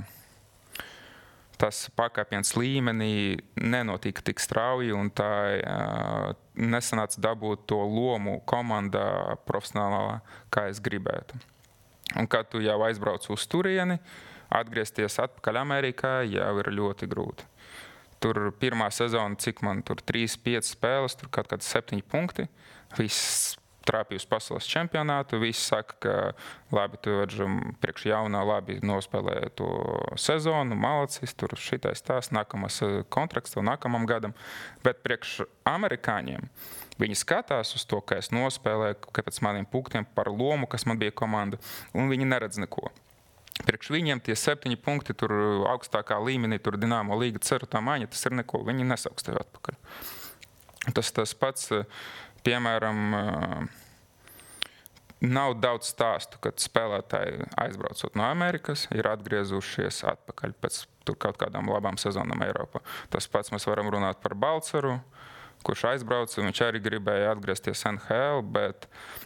B: tas pakāpiens līmenī nenotika tik strauji un tā uh, nesanāca dabūt to lomu komandā profesionālā, kā es gribētu. Un kad tu jau aizbrauc uz turieni, atgriezties atpakaļ Amerikā jau ir ļoti grūti. Tur pirmā sezona, cik man tur trīs, pieci spēles, tur kaut kāds septiņi punkti. Viss trāpīja uz pasaules čempionātu. Visi saka, ka labi, tu priekš jaunā labi nospēlēji to sezonu, malacis, tur šitais tās, nākamais kontrakts tev nākamam gadam. Bet priekš amerikāņiem viņi skatās uz to, ka es nospēlēju, ka pēc maniem punktiem par lomu, kas man bija komanda, un viņi neredz neko. Priekš viņiem tie septiņi punkti tur augstākā līmenī, tur Dinamo līga, ceturtā maiņa, tas ir neko, viņi nesauks tevi atpakaļ. Tas tas pats, piemēram, nav daudz stāstu, kad spēlētāji aizbraucot no Amerikas ir atgriezušies atpakaļ pēc tur kaut kādām labām sezonām Eiropā. Tas pats mēs varam runāt par Balceru, kurš aizbrauca, viņš arī gribēja atgriezties N H L, bet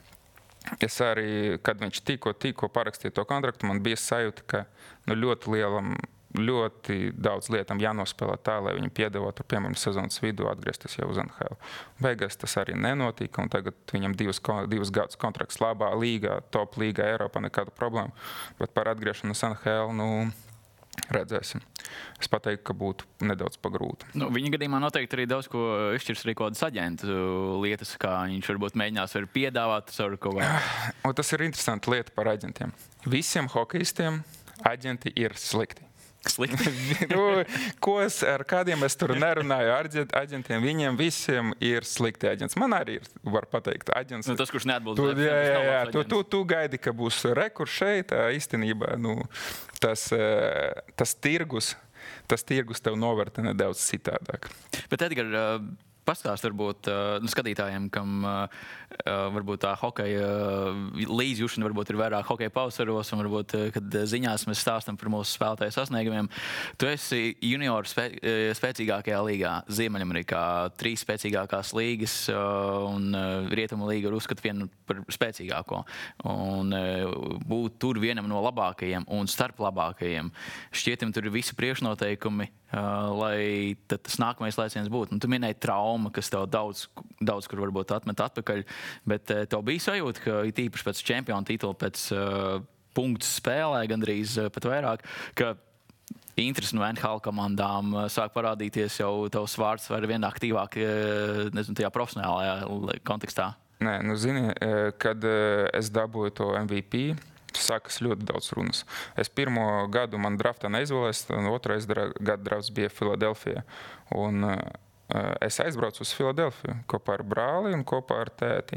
B: es arī, kad viņš tikko, tikko parakstīja to kontraktu, man bija sajūta, ka nu, ļoti lielam, ļoti daudz lietām jānospēlē tā, lai viņi piedāvātu, piemēram, sezonas vidū atgriezties jau uz N H L. Beigās tas arī nenotika, un tagad viņam divus, divus gadus kontrakts labā līgā, top līgā Eiropā, nekāda problēma. Bet par atgriešanu uz N H L, nu, redzēsim. Es pateiktu, ka būtu nedaudz pagrūti.
A: Nu, viņa gadījumā noteikti arī daudz ko izšķirs arī kādas aģentu lietas, kā viņš varbūt mēģinās var piedāvāt savu kaut ko.
B: Un tas ir interesanti lieta par aģentiem. Visiem hokejistiem aģenti ir slikti.
A: Slikti.
B: nu, ko es ar kādiem es tur nerunāju ar aģentiem, viņiem visiem ir slikti aģents. Man arī ir, var pateikt, aģents.
A: Nu, tas, kurš neatbilst.
B: Tu, jā, jā, jā, tu, tu, tu gaidi, ka būs rekurs šeit, īstenībā, nu, tas, tas tirgus, tas tirgus tev novērtē nedaudz citādāk.
A: Bet, Edgar, pastāst varbūt nu, skatītājiem, kam varbūt tā hokeja līdzjūšana varbūt ir vairāk hokeja pavasaros, un varbūt, kad ziņās mēs stāstam par mūsu spēlētāju sasniegumiem. Tu esi junioru spē, spēcīgākajā līgā Ziemeļamerikā, trīs spēcīgākās līgas, un Rietumu līga ir uzskata vienu par spēcīgāko. Un būt tur vienam no labākajiem un starp labākajiem. Šķietam, tur ir visi priekšnoteikumi, Uh, lai tas nākamais lēciens būtu. Un tu minēji trauma, kas tev daudz, daudz kur varbūt atmet atpakaļ, bet uh, tev bija sajūta, ka it īpaši pēc čempiona titula, pēc uh, punktu spēlē, gandrīz uh, pat vairāk, ka interesi no N H L komandām uh, sāk parādīties jau tavs vārds var vien aktīvāk, uh, nezinu, tajā profesionālajā kontekstā.
B: Nē, nu zini, kad uh, es dabūju to M V P, sākas ļoti daudz runas. Es pirmo gadu man draftā neizvēlējos, un otrais gada drafts bija Filadelfijā. Un uh, es aizbraucu uz Filadelfiju kopā ar brāli un kopā ar tēti.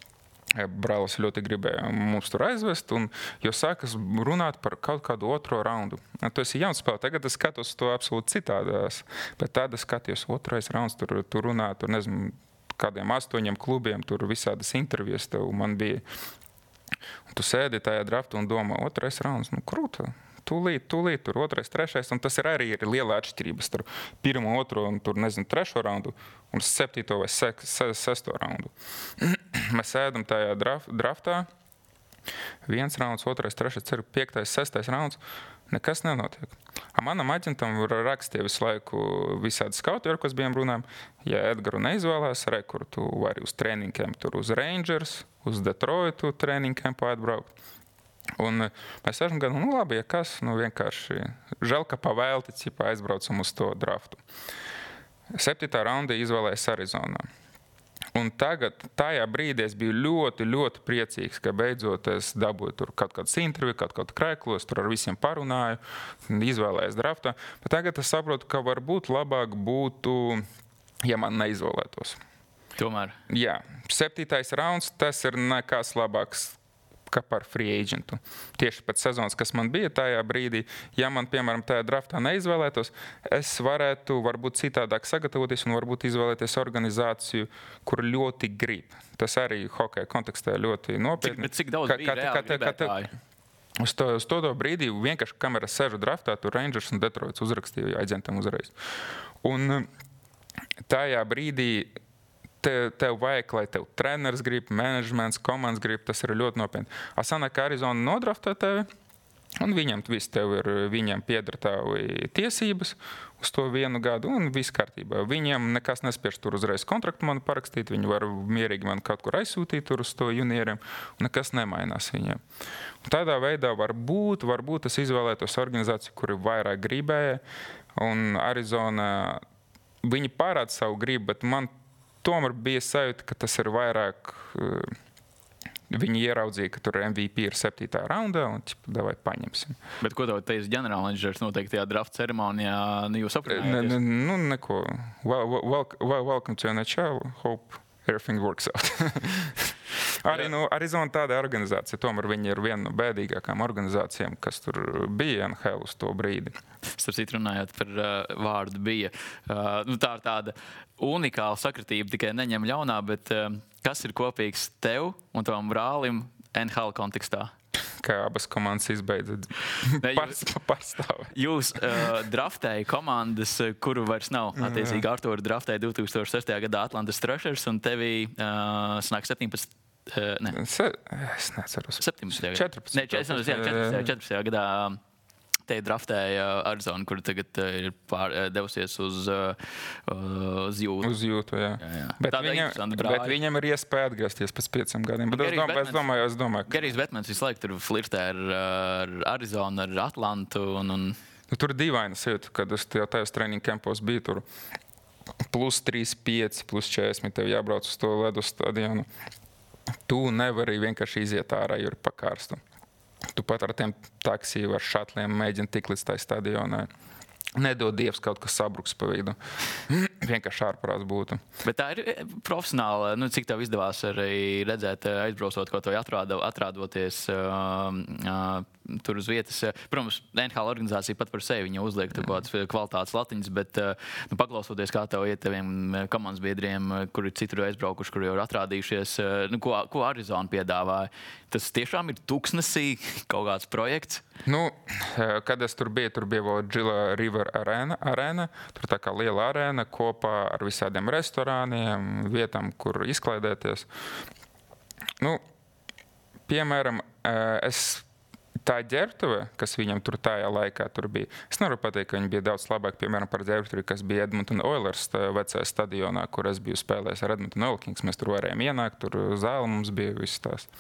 B: Brālis ļoti gribēja mums tur aizvest, un jau sākas runāt par kaut kādu otro raundu. Tu esi jauns spēlē, tagad es skatos to absolūti citādās, bet tāda skatījos otrais rauns, tur, tur runā, tur nezinu, kādiem astoņiem klubiem, tur visādas intervijas tev man bija. Un tu sēdi tajā draftā un domā, otrais rauns, nu krūta, tūlīt, tūlīt, tur otrais, trešais, un tas ir arī ir liela atšķirības tur pirmo, otro un tur, nezinu, trešo raundu un septīto vai se, se, sesto raundu. Mēs sēdam tajā draf, draftā, viens rauns, otrais, trešais, ceru, piektais, sestais rauns, nekas nenotiek. A manam aģentam rakstīja visu laiku visādi skauti, ar ko bijām runājam. Ja Edgaru neizvēlās, rekur, tu vari uz trēningiem tur uz Rangers, uz Detroitu trēningiem atbraukt. Un mēs esam gan, nu labi, ja kas, nu vienkārši žēl, ka pavēlti, cipā aizbraucam uz to draftu. Septītā raunda izvēlējās Arizonā. Un tagad, tajā brīdī es biju ļoti, ļoti priecīgs, ka beidzot es dabūju tur kaut kādas interviju, kaut kādu krēklos, tur ar visiem parunāju, izvēlējos draftā. Bet tagad es saprotu, ka varbūt labāk būtu, ja man neizvēlētos.
A: Tomēr.
B: Jā, septītais rauns, tas ir nekas labāks kā par free agentu. Tieši pēc sezonas, kas man bija tajā brīdī, ja man, piemēram, tajā draftā neizvēlētos, es varētu varbūt citādāk sagatavoties un varbūt izvēlēties organizāciju, kur ļoti grib. Tas arī hokeja kontekstā ļoti nopietni.
A: Cik, cik daudz bija reāli gribētāji?
B: Uz to, uz to brīdī vienkārši kamera sežu draftā, tur Rangers un Detroits uzrakstīja aģentam uzreiz. Un tajā brīdī Tev, tev vajag, lai tev treneris grib, menedžments, komandas grib, tas ir ļoti nopietni. Sanāk, ka Arizona nodraftē tevi, un viņam viss tev ir, viņiem pieder tavi tiesības uz to vienu gadu, un viss kārtībā. Viņiem nekas nespiež tur uzreiz kontraktu man parakstīt, viņi var mierīgi man kaut kur aizsūtīt tur uz to junieriem, un nekas nemainās viņiem. Un tādā veidā varbūt, varbūt es izvēlētos organizāciju, kuri vairāk gribēja, un Arizona, viņi parāda savu gribu, bet man tomēr bija sajūta, ka tas ir vairāk. Viņi ieraudzīja, ka tur M V P ir septītā raundā, un ķipa, davai paņemsim.
A: Bet ko tev teica ģenerālmenedžers noteikti tajā draft ceremonijā? Jūs aprunājāties?
B: Ne, ne, nu, neko. Well, well, well, welcome to N H L. Hope everything works out. Arī nu, Arizona tāda organizācija. Tomēr viņi ir viena no bēdīgākām organizācijām, kas tur bija N H L uz to brīdi.
A: Starp citu, runājot par uh, vārdu bija. Uh, nu, tā ir tāda unikāla sakritība, tikai neņem ļaunā, bet uh, kas ir kopīgs tev un tavam brālim N H L kontekstā?
B: Kā abas komandas izbeidza pārstāvēt.
A: Jūs uh, draftēja komandas, kuru vairs nav. Attiecīgi, Artūru draftēja divs tūkstoši sestajā gadā Atlantas Thrashers, un tevī uh, sanāk septiņpadsmit. Uh, ne.
B: Se, es neceros.
A: septiņpadsmitajā gadā.
B: četrpadsmitajā.
A: Ne, četrpadsmitajā, četrpadsmitajā gadā te draftēja Arizona, kur tagad ir pār, devusies uz, uz jūtu.
B: Uz jūtu, jā. jā, jā. Bet,
A: Tādā
B: viņam, bet viņam ir iespēja atgriezties pēc pieciem gadiem. Bet es domāju, es domāju, es domāju, ka...
A: Gerijs Betmans visu laiku tur flirtē ar, ar Arizonu, ar Atlantu. Un, un...
B: Nu, tur ir dīvaina sajūta, kad es jau tajos training campos biju tur plus trīs, pieci, plus četrdesmit, tev jābrauc uz to ledus stadionu. Tu nevari vienkārši iziet ārā, jo ir pa karstu. Tu pat ar tiem taksiju, ar šatliem mēģini tik līdz tai stadionai. Nedod Dievs, kaut kas sabruks pa vidu. Vienkārši ārprāts būtu.
A: Bet tā ir profesionāla. Nu, cik tev izdevās arī redzēt, aizbraucot kaut vai atrādo, atrādoties uh, uh, tur uz vietas. Protams, N H L organizācija pat par sevi viņa uzliek tādas kvalitātes latiņas, bet uh, nu, paklausoties, kā tev iet taviem komandas biedriem, kuri citur aizbraukuši, kuri jau ir atrādījušies, uh, nu, ko, ko Arizona piedāvāja. Tas tiešām ir tuksnesī kaut kāds projekts?
B: Nu, kad es tur biju, tur bija vēl Gila River arēna, arēna. Tur tā kā liela arēna kopā ar visādiem restorāniem, vietām, kur izklaidēties. Nu, piemēram, es tā ģērbtuve, kas viņam tur tajā laikā tur bija, es nevaru pateikt, ka viņi bija daudz labāk, piemēram, par ģērbtuvi, kas bija Edmonton Oilers vecajā stadionā, kur es biju spēlējis ar Edmonton Oil Kings. Mēs tur varējām ienākt, tur zāle mums bija viss tās.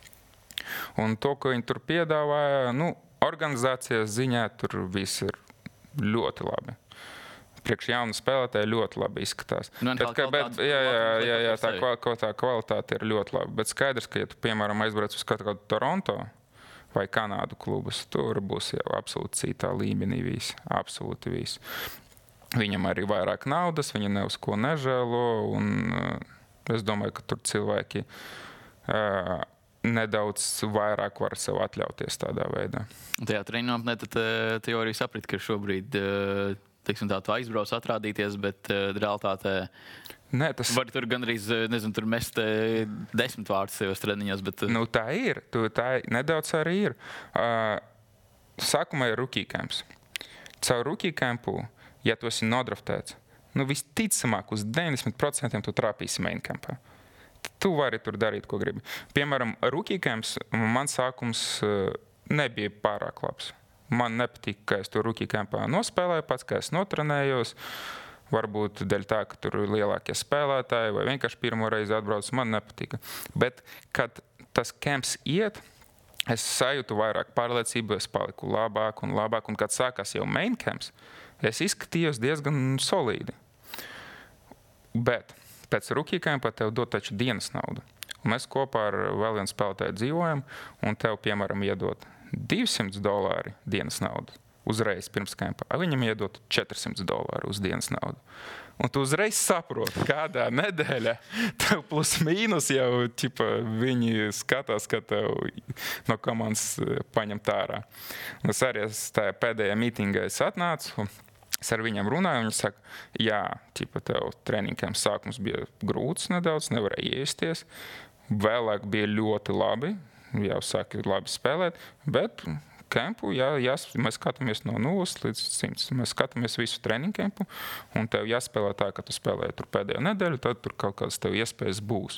B: Un to, ko viņi tur piedāvāja, nu, organizācijas ziņā tur viss ir ļoti labi. Priekš jaunu spēlētāju ļoti labi izskatās.
A: Nu,
B: bet, ka, bet, jā, jā, jā, jā, tā, tā kvalitāte ir ļoti labi. Bet skaidrs, ka, ja tu, piemēram, aizbrauc uz kādu Toronto vai Kanādu klubus, tur būs jau absolūti citā līmenī viss. Absolūti viss. Viņam arī vairāk naudas, viņa ne uz ko nežēlo. Un, uh, es domāju, ka tur cilvēki uh, nedaudz vairāk var sev atļauties tādā veidā.
A: Tajā treniņā tad te jau arī saprat, ka šobrīd teiksim, tā, tu aizbrauc atrādīties, bet realitātē
B: Nē, tas...
A: var tur gandrīz, nezinu, tur mest desmit vārdus tajos treniņos. Bet...
B: Nu, tā ir. Tu, tā nedaudz arī ir. Uh, sākumā ir rookie camps. Caur rookie campu, ja tu esi nodraftēts, nu visticamāk uz deviņdesmit procentiem tu trāpīsi main campā. Tu vari tur darīt, ko gribi. Piemēram, rookie camps, man sākums nebija pārāk labs. Man nepatīk, ka es tur rookie campā nospēlēju pats, ka es notrenējos. Varbūt dēļ tā, ka tur ir lielākie spēlētāji vai vienkārši pirmo reizi atbrauc, man nepatika. Bet, kad tas camps iet, es sajūtu vairāk pārliecību, es paliku labāk un labāk. Un, kad sākās jau main camps, es izskatījos diezgan solīdi. Bet pēc rookie campa tev dod taču dienas naudu. Un mēs kopā ar vēl vienu spēlētāju dzīvojam, un tev, piemēram, iedod divsimt dolāri dienas naudu uzreiz pirms campa, a viņam iedod četri simti dolāri uz dienas naudu. Un tu uzreiz saproti, kādā nedēļā tev plus mīnus jau ķipa, viņi skatās, ka tev no komandas paņem tārā. Un es arī tajā pēdējā mītingā es atnācu, es ar viņiem runāju, un viņi saka, jā, ķipa, tev treniņiem sākums bija grūts nedaudz, nevarēja iesties, vēlāk bija ļoti labi, jau sāki labi spēlēt, bet kempu, jā, jā, mēs skatāmies no nulles līdz simts. Mēs skatāmies visu treniņu kempu, un tev jāspēlē tā, ka tu spēlēji tur pēdējo nedēļu, tad tur kaut kādas tev iespējas būs.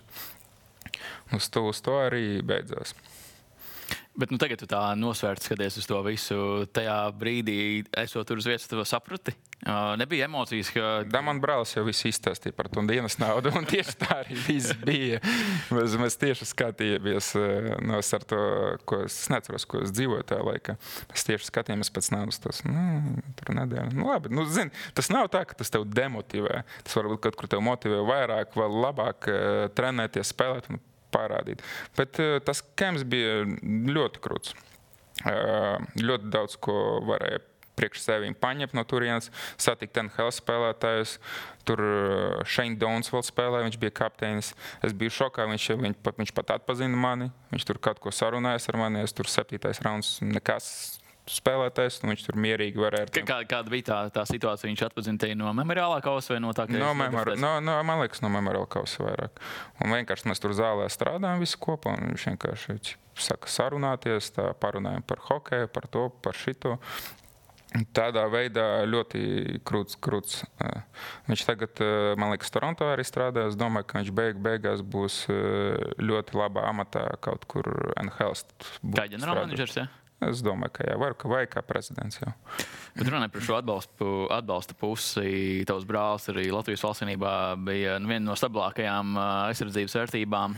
B: Uz to, uz to arī beidzās.
A: Bet nu, tagad tu tā nosvērti skaties uz to visu. Tajā brīdī, esot tur uz vietas, tu saprati? Uh, nebija emocijas, ka...
B: Da, man brālis jau visu izstāstīja par to dienas naudu, un tieši tā arī viss bija. Mēs, mēs tieši skatījāmies, no, ar to, ko es neceros, ko es dzīvoju tajā laikā. Mēs tieši skatījāmies pēc naudas tos, nu, tur nedēļa. Nu, labi, nu, zini, tas nav tā, ka tas tev demotivē. Tas varbūt kaut kur tev motivē vairāk, vēl labāk uh, trenēties, spēlēt un parādīt. Bet uh, tas camps bija ļoti krūts. Uh, ļoti daudz, ko varēja priekš sevīm paņemt no turienes, satikt N H L spēlētājus. Tur uh, Shane Downs vēl spēlēja, viņš bija kapteinis. Es biju šokā, viņš, viņš, pat, viņš pat atpazina mani. Viņš tur kaut ko sarunājas ar mani. Es tur septītais rauns nekas spēlētājs, un viņš tur mierīgi varēja.
A: Kā, kāda bija tā, tā situācija? Viņš atpazina tevi no memoriālā kausa vai no tā, ka...
B: No memori, no, no, man liekas, no memoriāla kausa vairāk. Un vienkārši mēs tur zālē strādājam visi kopā, un viņš vienkārši saka sarunāties, tā parunājam par hokeju, par to, par šito. Tādā veidā ļoti krūts, krūts. Viņš tagad, man liekas, Toronto arī strādā. Es domāju, ka viņš beig, beigās būs ļoti labā amatā kaut kur N H L.
A: Kā ģenerālmenedžers, ja?
B: Es domāju, ka jā, var, ka vai kā prezidents jau.
A: Bet runājot par šo atbalstu, atbalsta pusi, tavs brālis arī Latvijas valstsvienībā bija viena no stabilākajām aizsardzības vērtībām.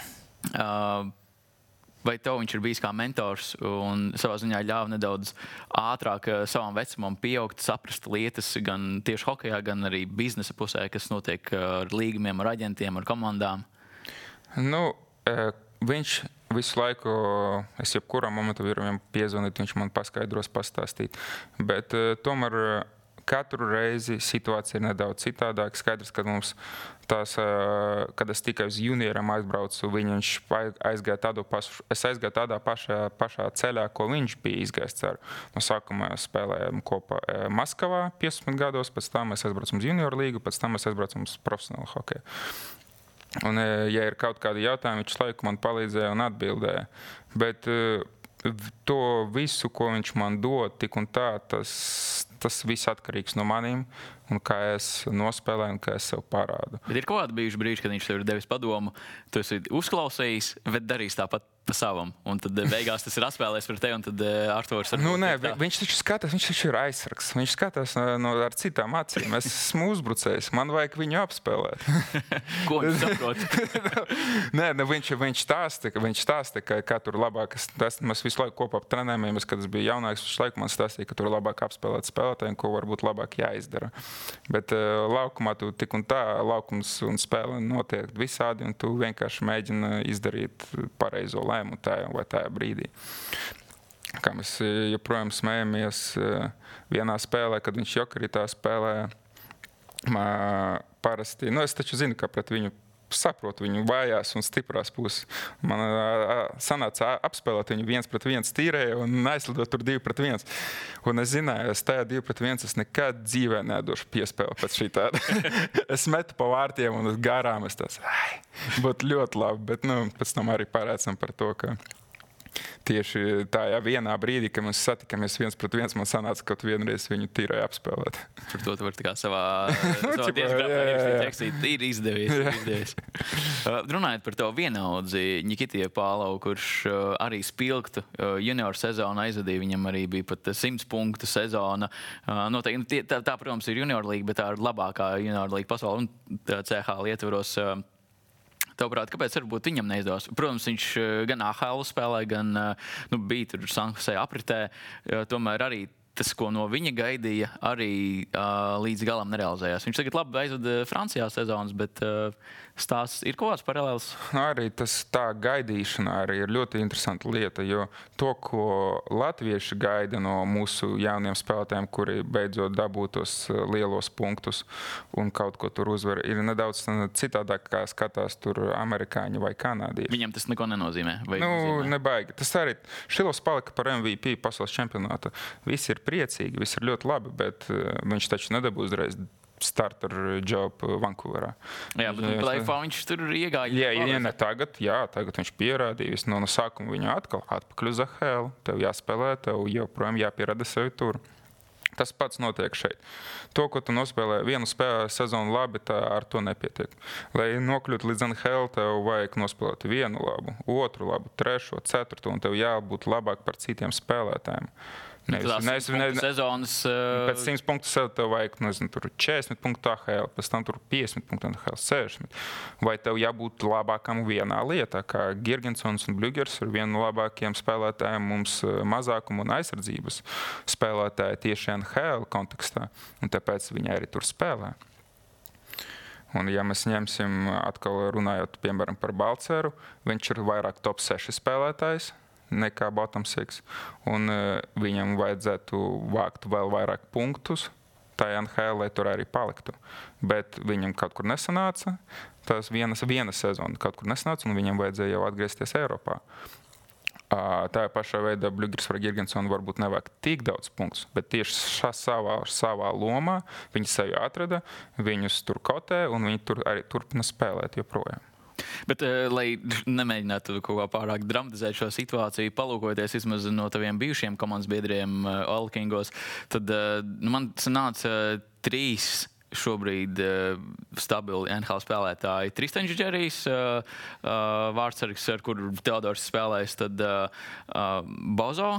A: Vai tev viņš ir bijis kā mentors un savā ziņā ļāva nedaudz ātrāk savam vecumam pieaugt, saprast lietas gan tieši hokejā, gan arī biznesa pusē, kas notiek ar līgumiem, ar aģentiem, ar komandām?
B: Nu, viņš visu laiku, es jebkurā momentā varu piezvanīt, viņš man paskaidros, pastāstīt. Bet tomēr katru reizi situācija ir nedaudz citādāka. Skaidrs, ka mums tās, kad es tikai uz junioram aizbraucu, viņš aizgāja tādu pašu, es aizgāju tādā pašā, pašā ceļā, ko viņš bija izgājis ceru. No sākuma spēlējām kopā Maskavā piecpadsmit gados, pēc tam mēs aizbraucam uz junioru līgu, pēc tam mēs aizbraucam uz profesionālu hokeju. Un, ja ir kaut kādi jautājumi, viņš laiku man palīdzēja un atbildēja. Bet to visu, ko viņš man dod, tik un tā, tas, tas viss atkarīgs no maniem, un kā es nospēlēju, un kā es sev parādu.
A: Bet ir kaut kādi bijuši brīži, kad viņš tev ir devis padomu, tu esi uzklausījis, bet darījis tāpat pa savam. Un tad beigās tas ir atspēlējis par tevi, un tad Arturs...
B: Nu, nē, viņš taču skatās, viņš taču ir aizsargs. Viņš skatās no, ar citām acīm. Es esmu uzbrucējis, man vajag viņu apspēlēt.
A: Ko viņš saprot?
B: Nē, nu, viņš, viņš stāsta, viņš stāsta, ka, ka tur labāk, tas, mēs visu laiku kopā trenējamies, kad es biju jaunāks, viņš laiku man stāstīja, ka tur labāk apspēlēt spēlētājiem, ko varbūt labāk jāizdara. Bet uh, laukumā tu tik un tā, laukums un spēle notiek visādi, un tu vienkārši mēģini izdarīt pareizo lēmu tajā vai tajā brīdī. Kā mēs joprojām smējamies vienā spēlē, kad viņš jokarītā spēlē, parasti, nu es taču zinu, ka pret viņu saprotu viņu vājās un stiprās puses. Man sanāca apspēlēt viņu viens pret viens tīrēja un aizlidot tur divi pret viens. Un es zināju, es tajā divi pret viens es nekad dzīvē nedošu piespēli pēc šī tāda. Es metu pa vārtiem un garām es tās, ai, būtu ļoti labi, bet nu, pēc tam arī pārēcam par to, ka tieši tajā vienā brīdī, kad mēs satikāmies viens pret viens, man sanāca kaut vienreiz viņu tīrai apspēlēt.
A: Par to tu vari tā kā savā, savā tiesgrāpā rakstīt. Ir izdevies. Ir izdevies. Runājot par to vienaudzi Nikitie Pālau, kurš arī spilgtu junior sezonu aizvadīja, viņam arī bija pat simts punktu sezona. Noteikti, tā, tā, protams, ir junior līga, bet tā ir labākā junior līga pasaulē un C H L ietvaros. tavuprāt, kāpēc varbūt viņam neizdevās? Protams, viņš gan A H L spēlē, gan nu, bija tur San Jose apritē, tomēr arī tas, ko no viņa gaidīja, arī uh, līdz galam nerealizējās. Viņš tagad labi aizvada Francijā sezonas, bet uh, stāsts ir kaut kāds paralēls.
B: Arī tas tā gaidīšana arī ir ļoti interesanta lieta, jo to, ko latvieši gaida no mūsu jauniem spēlētājiem, kuri beidzot dabūtos lielos punktus un kaut ko tur uzvar, ir nedaudz citādāk, kā skatās tur amerikāņi vai kanādieši.
A: Viņam tas neko nenozīmē? Vai
B: nu,
A: nozīmē?
B: Nebaigi. Tas arī Šilovs palika par M V P pasaules čempionāta. Visi ir priecīgi, viss ir ļoti labi, bet uh, viņš taču nedabū uzreiz starter job Vancouverā.
A: Jā, bet ja, play-offā viņš tur iegāja.
B: Jā, ja ne tagad, jā, tagad viņš pierādījis. No, no sākuma viņu atkal atpakaļ uz A H L. Tev jāspēlē, tev joprojām jāpierada sevi tur. Tas pats notiek šeit. To, ko tu nospēlē vienu spēlē sezonu labi, tā ar to nepietiek. Lai nokļūtu līdz N H L, tev vajag nospēlēt vienu labu, otru labu, trešo, ceturto, un tev jābūt labāk par citiem spēlētājiem.
A: Nevis, nevis, nevis, sezonas, uh...
B: Pēc simts punktu sev tev vajag, nezinu, tur četrdesmit punktu A H L, pēc tam tur piecdesmit punktu N H L, sešdesmit. Vai tev jābūt labākam vienā lietā, kā Girgensons un Bļugers ir viena no labākajiem spēlētājiem mums mazākuma un aizsardzības spēlētāji tieši N H L kontekstā, un tāpēc viņi arī tur spēlē. Un, ja mēs ņemsim atkal runājot, piemēram, par Balceru, viņš ir vairāk top seši spēlētājs nekā bottom six, un uh, viņam vajadzētu vākt vēl vairāk punktus tajā N H L, lai tur arī paliktu. Bet viņam kaut kur nesanāca, tas vienas, viena sezona kaut kur nesanāca, un viņam vajadzēja jau atgriezties Eiropā. Uh, tā pašā veidā Bļugers vai Girgensons varbūt nevajag tik daudz punktus, bet tieši šā savā, savā lomā viņi sevi atrada, viņus tur kotē, un viņi tur arī turpina spēlēt joprojām.
A: Bet, lai nemēģinātu kaut kā pārāk dramatizēt šo situāciju, palūkojoties vismaz no taviem bijušiem komandas biedriem Allkingos, tad nu, man sanāca trīs šobrīd uh, stabili N H L spēlētāji. Tristaņš Džerijs, uh, uh, vārdsargs, ar kuru Teodors spēlēs, tad uh, uh, Bozo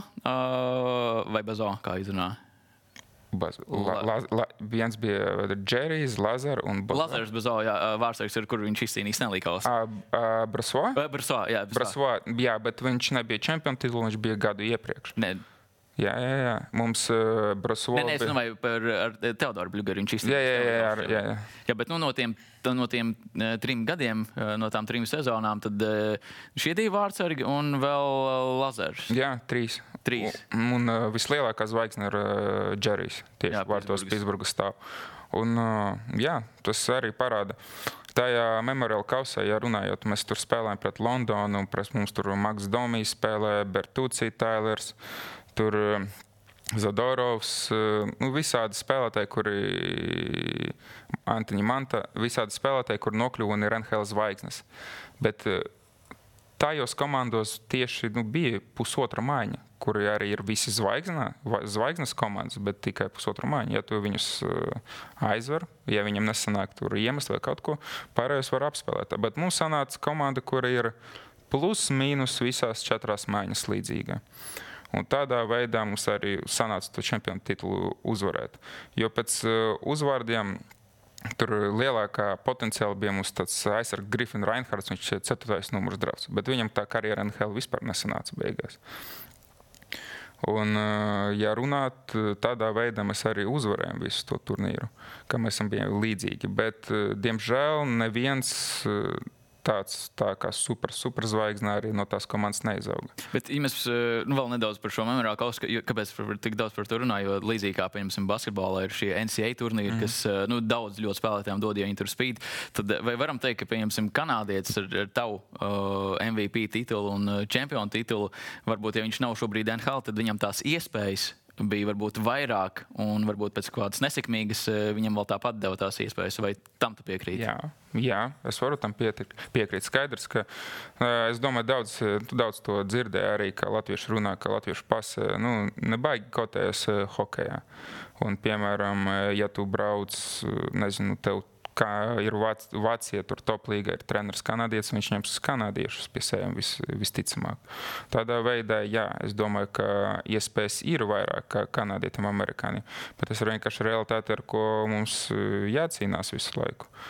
A: uh, vai Bozo, kā izrunā?
B: Baz, la, la, la, viens bija Džerijs, Lazar un Bozo.
A: Lazars Bozo, jā, vārdsargs, ar kuru viņš izcīnījis nelīkos.
B: Brasoa?
A: Brasoa, jā.
B: Brasoa, jā, bet viņš nebija čempionu titulu, viņš bija gadu iepriekš.
A: Ne.
B: Jā, jā, jā. Mums uh, Brasoa...
A: Nē, nē, es domāju par Teodoru Bļugeru, viņš izcīnījis.
B: Jā, jā, jā, jā, jā.
A: Jā, bet nu, no tiem, no tiem uh, trim gadiem, uh, no tām trim sezonām, tad uh, šie divi vārdsargi un vēl Lazars.
B: Jā, trīs.
A: Trīs.
B: Un, un uh, vislielākā zvaigzne ir uh, Džerijs, tieši vārtos Pitsburgas stāv. Un, uh, jā, tas arī parāda. Tajā Memorial kausā, ja runājot, mēs tur spēlējam pret Londonu, pret mums tur Maks Domijs spēlē, Bertucci, Tailers, tur uh, Zadorovs, uh, nu, visādi spēlētāji, kuri Antoni Manta, visādi spēlētāji, kuri nokļuva un ir N H L zvaigznes. Bet uh, tajos komandos tieši nu, bija pusotra maiņa, kuri arī ir visi zvaigznā, zvaigznes komandas, bet tikai pusotra maiņa. Ja tu viņus aizver, ja viņam nesanāk tur iemest vai kaut ko, pārējos var apspēlēt. Bet mums sanāca komanda, kura ir plus mīnus visās četrās maiņas līdzīga. Un tādā veidā mums arī sanāca to čempionu titulu uzvarēt. Jo pēc uzvārdiem tur lielākā potenciāli bija mums tāds aizsargs Griffin Reinhards, viņš ir ceturtais numurs drafts, bet viņam tā karjera N H L vispār nesanāca beigās. Un, ja runāt, tādā veidā mēs arī uzvarējām visu to turnīru, ka mēs esam bijām līdzīgi. Bet, diemžēl, neviens tāds tā kā super, super zvaigznā arī no tās komandas neizauga.
A: Bet, ja mēs nu, vēl nedaudz par šo memoriālu kausu, kāpēc par, tik daudz par to runāju, jo līdzīgi kā, piemēram, basketbolā ir šie N C A A turnīri, mm. kas nu, daudz ļoti spēlētājiem dod, ja viņi tur spīd, tad vai varam teikt, ka, piemēram, kanādietis ar, ar tavu uh, M V P titulu un uh, čempionu titulu, varbūt, ja viņš nav šobrīd N H L, tad viņam tās iespējas bija varbūt vairāk, un varbūt pēc kādas nesekmīgas viņam vēl tāpat deva tās iespējas, vai tam tu piekrīti?
B: Jā, jā, es varu tam piekrīt. piekrīt. Skaidrs, ka es domāju, daudz, daudz to dzirdēju arī, ka latvieši runā, ka latvieši pase, nu, nebaigi kotējas hokejā. Un, piemēram, ja tu brauc, nezinu, tev kā ir Vāc, Vācija, tur toplīga ir treneris kanādietis, viņš ņems kanādiešus pie seviem vis, visticamāk. Tādā veidā, jā, es domāju, ka iespējas ir vairāk kā kanādietim, amerikāņiem, bet tas ir vienkārši realitāte, ar ko mums jācīnās visu laiku.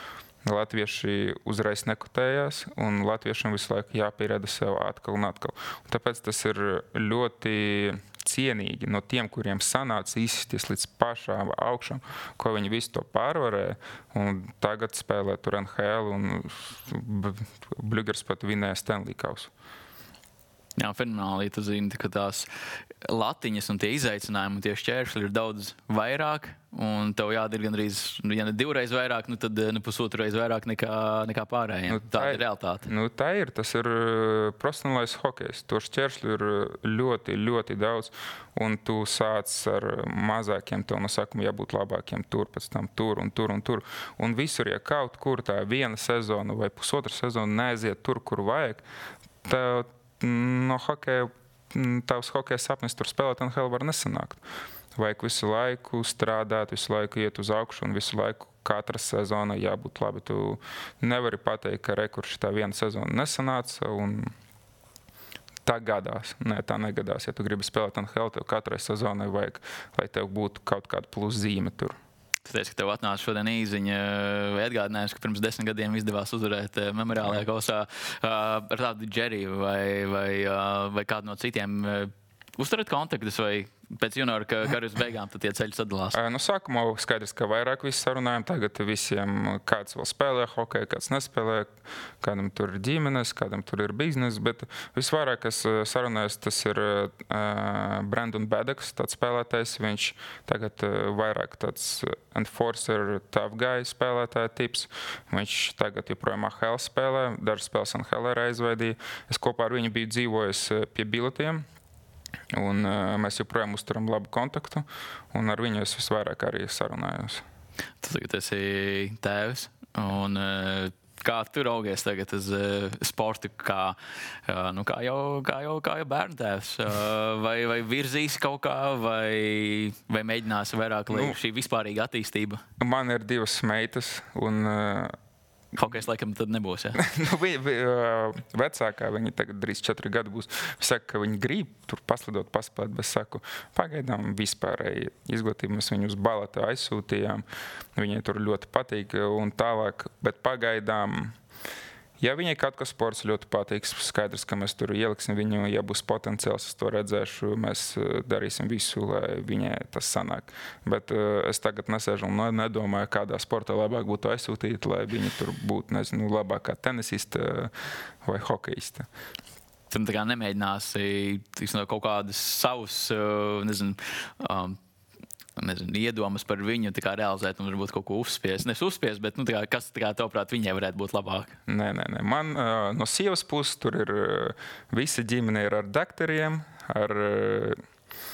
B: Latvieši uzreiz nekutējās, un latviešiem visu laiku jāpierāda sev atkal un atkal. Un tāpēc tas ir ļoti cienīgi no tiem, kuriem sanāca izsisties līdz pašām augšām, ko viņi visu to pārvarēja, un tagad spēlē tur N H L, un Bļugers pat vinēja Stanley kausu.
A: Jā, fenomenāli, ja tu zini, ka tās latiņas un tie izaicinājumi un tie šķēršļi ir daudz vairāk, un tev jādara gandrīz, ja ne divreiz vairāk, nu tad ne pusotru reizi vairāk nekā, nekā pārējiem. Nu, tā, tā ir realitāte.
B: Nu, tā ir, tas ir profesionālais hokejs. To šķēršļu ir ļoti, ļoti daudz, un tu sāc ar mazākiem, tev no sākuma jābūt labākiem tur, pēc tam tur un tur un tur. Un visur, ja kaut kur tā viena sezona vai pusotra sezona neaiziet tur, kur vajag, tev no hokeja, tavs hokeja sapnis tur spēlēt N H L var nesanākt. Vajag visu laiku strādāt, visu laiku iet uz augšu un visu laiku katra sezona jābūt labi. Tu nevari pateikt, ka rekurš tā viena sezona nesanāca un tā gadās. Nē, tā negadās. Ja tu gribi spēlēt N H L, tev katrai sezonai vajag, lai tev būtu kaut kāda pluszīme tur.
A: Tu teici, ka tev atnāca šodien īziņa vai atgādinājums, ka pirms desmit gadiem izdevās uzvarēt memoriālajā kausā ar tādu Džeriju vai, vai, vai kādu no citiem. Uzturat kontaktus vai pēc juniora karjeras beigām tad tie ceļi sadalās?
B: No sākumā skaidrs, ka vairāk visi sarunājam. Tagad visiem kāds vēl spēlē hokeju, kāds nespēlē, kādam tur ir ģimenes, kādam tur ir bizness. Bet visvairāk, kas sarunājas, tas ir uh, Brandon Bedeks, tāds spēlētājs. Viņš tagad uh, vairāk tāds enforcer, tough guy spēlētāja tips. Viņš tagad joprojām A H L spēlē, dažas spēles N H L ir aizveidīja. Es kopā ar viņu biju dzīvojis pie biletiem. Un uh, mēs joprojām uzturam labu kontaktu, un ar viņu es visvairāk arī sarunājos.
A: Tu tagad esi tēvs, un uh, kā tu raugies tagad uz uh, sportu, kā, uh, nu, kā, jau, kā, jau, kā jau bērnu tēvs? Uh, vai, vai virzīsi kaut kā, vai, vai mēģināsi vairāk, lai nu, šī vispārīga attīstība?
B: Man ir divas meitas, un uh,
A: hokejs laikam tad nebūs, ja?
B: nu, vi, vi, vecākā, viņi tagad drīz četri gadi būs. Viņi saka, ka viņi grib tur paslidot, paspēlēt, bet saku, pagaidām vispārēji izglītību mēs viņu uz baleti aizsūtījām. Viņai tur ļoti patīk un tālāk, bet pagaidām, ja viņai kaut kas sports ļoti patīks, skaidrs, ka mēs tur ieliksim viņu, ja būs potenciāls, es to redzēšu, mēs darīsim visu, lai viņai tas sanāk. Bet uh, es tagad nesēžu un nedomāju, kādā sportā labāk būtu aizsūtīt, lai viņi tur būtu, nezinu, labāk kā tenisista vai hokejista.
A: Tu tā kā nemēģināsi no kaut kādas savus, nezinu, um, nezinu, iedomas par viņu tā kā realizēt un varbūt kaut ko uzspiest. Nes uzspiest, bet nu, tā kā, kas tā kā tavuprāt viņai varētu būt labāk?
B: Nē, nē, nē. Man uh, no sievas puses tur ir uh, visa ģimene ir ar dakteriem, ar, uh,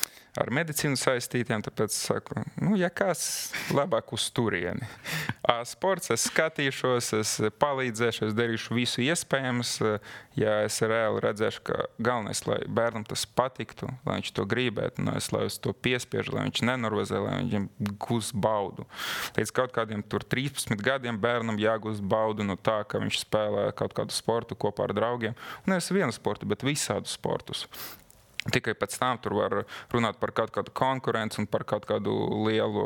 B: ar medicīnu saistītiem, tāpēc saku, nu, ja kāds labāk uz turieni. A, sports, es skatīšos, es palīdzēšu, es darīšu visu iespējams, ja es reāli redzēšu, ka galvenais, lai bērnam tas patiktu, lai viņš to gribētu, un es lai uz to piespiežu, lai viņš nenorvazē, lai viņam gūst baudu. Līdz kaut kādiem tur trīspadsmit gadiem bērnam jāgūst baudu no tā, ka viņš spēlē kaut kādu sportu kopā ar draugiem. Un nevis vienu sportu, bet visādus sportus. Tikai pēc tam tur var runāt par kaut kādu konkurenci un par kaut kādu lielu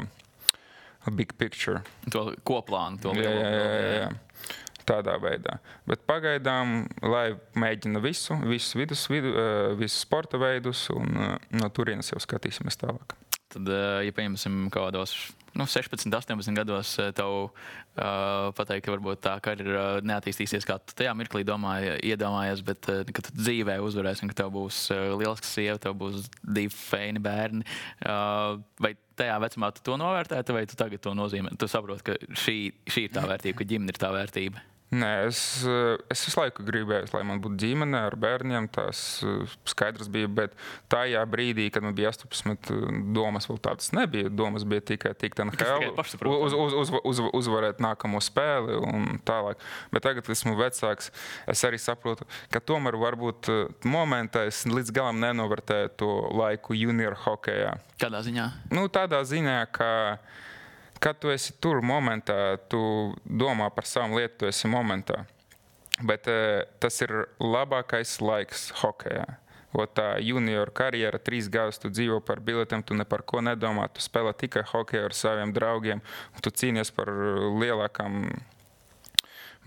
B: big picture.
A: To koplānu, to
B: lielu. Jā, jā, jā, jā. Tādā veidā. Bet pagaidām, lai mēģina visu, visus, vidus, vidu, visus sporta veidus, un no turienes jau skatīsimies tālāk.
A: Tad, ja pieņemsim kādos nu, sešpadsmit, astoņpadsmit gados, tev uh, pateikt, ka varbūt tā karjera neattīstīsies, kā tu tajā mirklī domāji, iedomājies, bet uh, ka tu dzīvē uzvarēsi un ka tev būs uh, lielisks sieva, tev būs divi feini bērni. Uh, vai tajā vecumā tu to novērtētu, vai tu tagad to nozīmē? Tu saproti, ka šī, šī ir tā vērtība, ka ģimene ir tā vērtība?
B: Nē, es, es visu laiku gribēju, lai man būtu ģimene ar bērniem, tas skaidrs bija, bet tajā brīdī, kad man bija astoņpadsmit, domas vēl tādas nebija. Domas bija tikai tikt N H L, uz, uz, uz, uz, uzvarēt nākamo spēli un tālāk. Bet tagad, kad esmu vecāks, es arī saprotu, ka tomēr varbūt momentā es līdz galam nenovērtēju to laiku junior hokejā.
A: Kādā ziņā?
B: Nu, tādā ziņā, ka kad tu esi tur momentā, tu domā par savam lietu, tu esi momentā. Bet uh, tas ir labākais laiks hokejā. O tā junior karjera, trīs gadus tu dzīvo par biletēm, tu ne par ko nedomā, tu spēlē tikai hokeju ar saviem draugiem, un tu cīnies par lielākām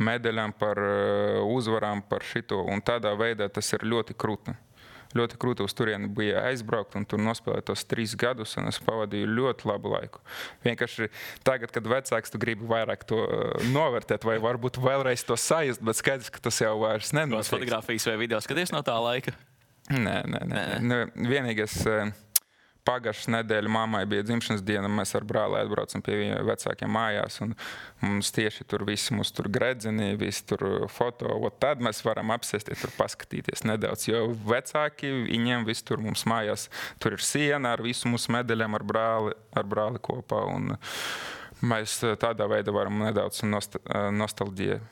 B: medaļām, par uzvarām, par šito. Un tādā veidā tas ir ļoti krūti. Ļoti krūti uz turieni bija aizbraukt un tur nospēlēt tos trīs gadus, un es pavadīju ļoti labu laiku. Vienkārši tagad, kad vecāks, tu gribi vairāk to novērtēt, vai varbūt vēlreiz to sajust, bet skaidrs, ka tas jau vairs nenotiek.
A: Tos fotogrāfijas vai video skaties no tā laika?
B: Nē, nē, nē. nē. Vienīgais pagājušas nedēļa mammai bija dzimšanas diena, mēs ar brāli atbraucam pie viņa vecākiem mājās, un mums tieši tur visi mums tur gredzeni, visi tur foto, un tad mēs varam apsēsties tur paskatīties nedaudz, jo vecāki, viņiem viss tur mums mājās, tur ir siena ar visu mūsu medaļām ar brāli, ar brāli kopā, un mēs tādā veidā varam nedaudz nostalģiju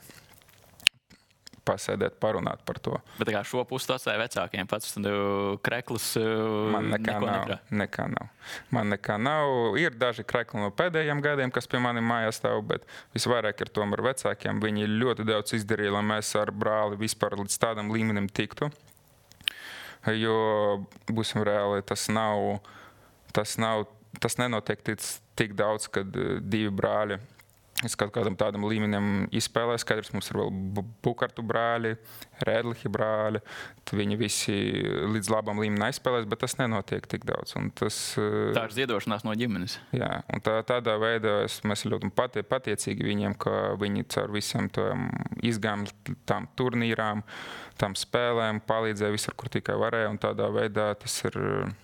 B: pasēdēt, parunāt par to.
A: Bet tā kā šo pusi tu atstāji vecākiem, pats tu kreklus
B: Man nekā nav, nekrā. nekā nav. Man nekā nav. Ir daži krekli no pēdējiem gadiem, kas pie maniem mājās stāv, bet visvairāk ir tomēr vecākiem. Viņi ļoti daudz izdarīja, lai mēs ar brāli vispār līdz tādam līmenim tiktu. Jo, būsim reāli, tas nav, tas nav, tas nenotiek tik, tik daudz, kad divi brāļi es kaut kādam tādam līmenim izspēlē. Skaidrs, mums ir vēl Bukartu brāļi, Redlihi brāļi. Viņi visi līdz labam līmenim aizspēlēs, bet tas nenotiek tik daudz. Un tas,
A: tā ir ziedošanās no ģimenes.
B: Jā, un tā, tādā veidā es, mēs ļoti patie, patiecīgi viņiem, ka viņi caur visiem tām izgājām, tām turnīrām, tām spēlēm palīdzēja visur, kur tikai varēja. Un tādā veidā tas ir,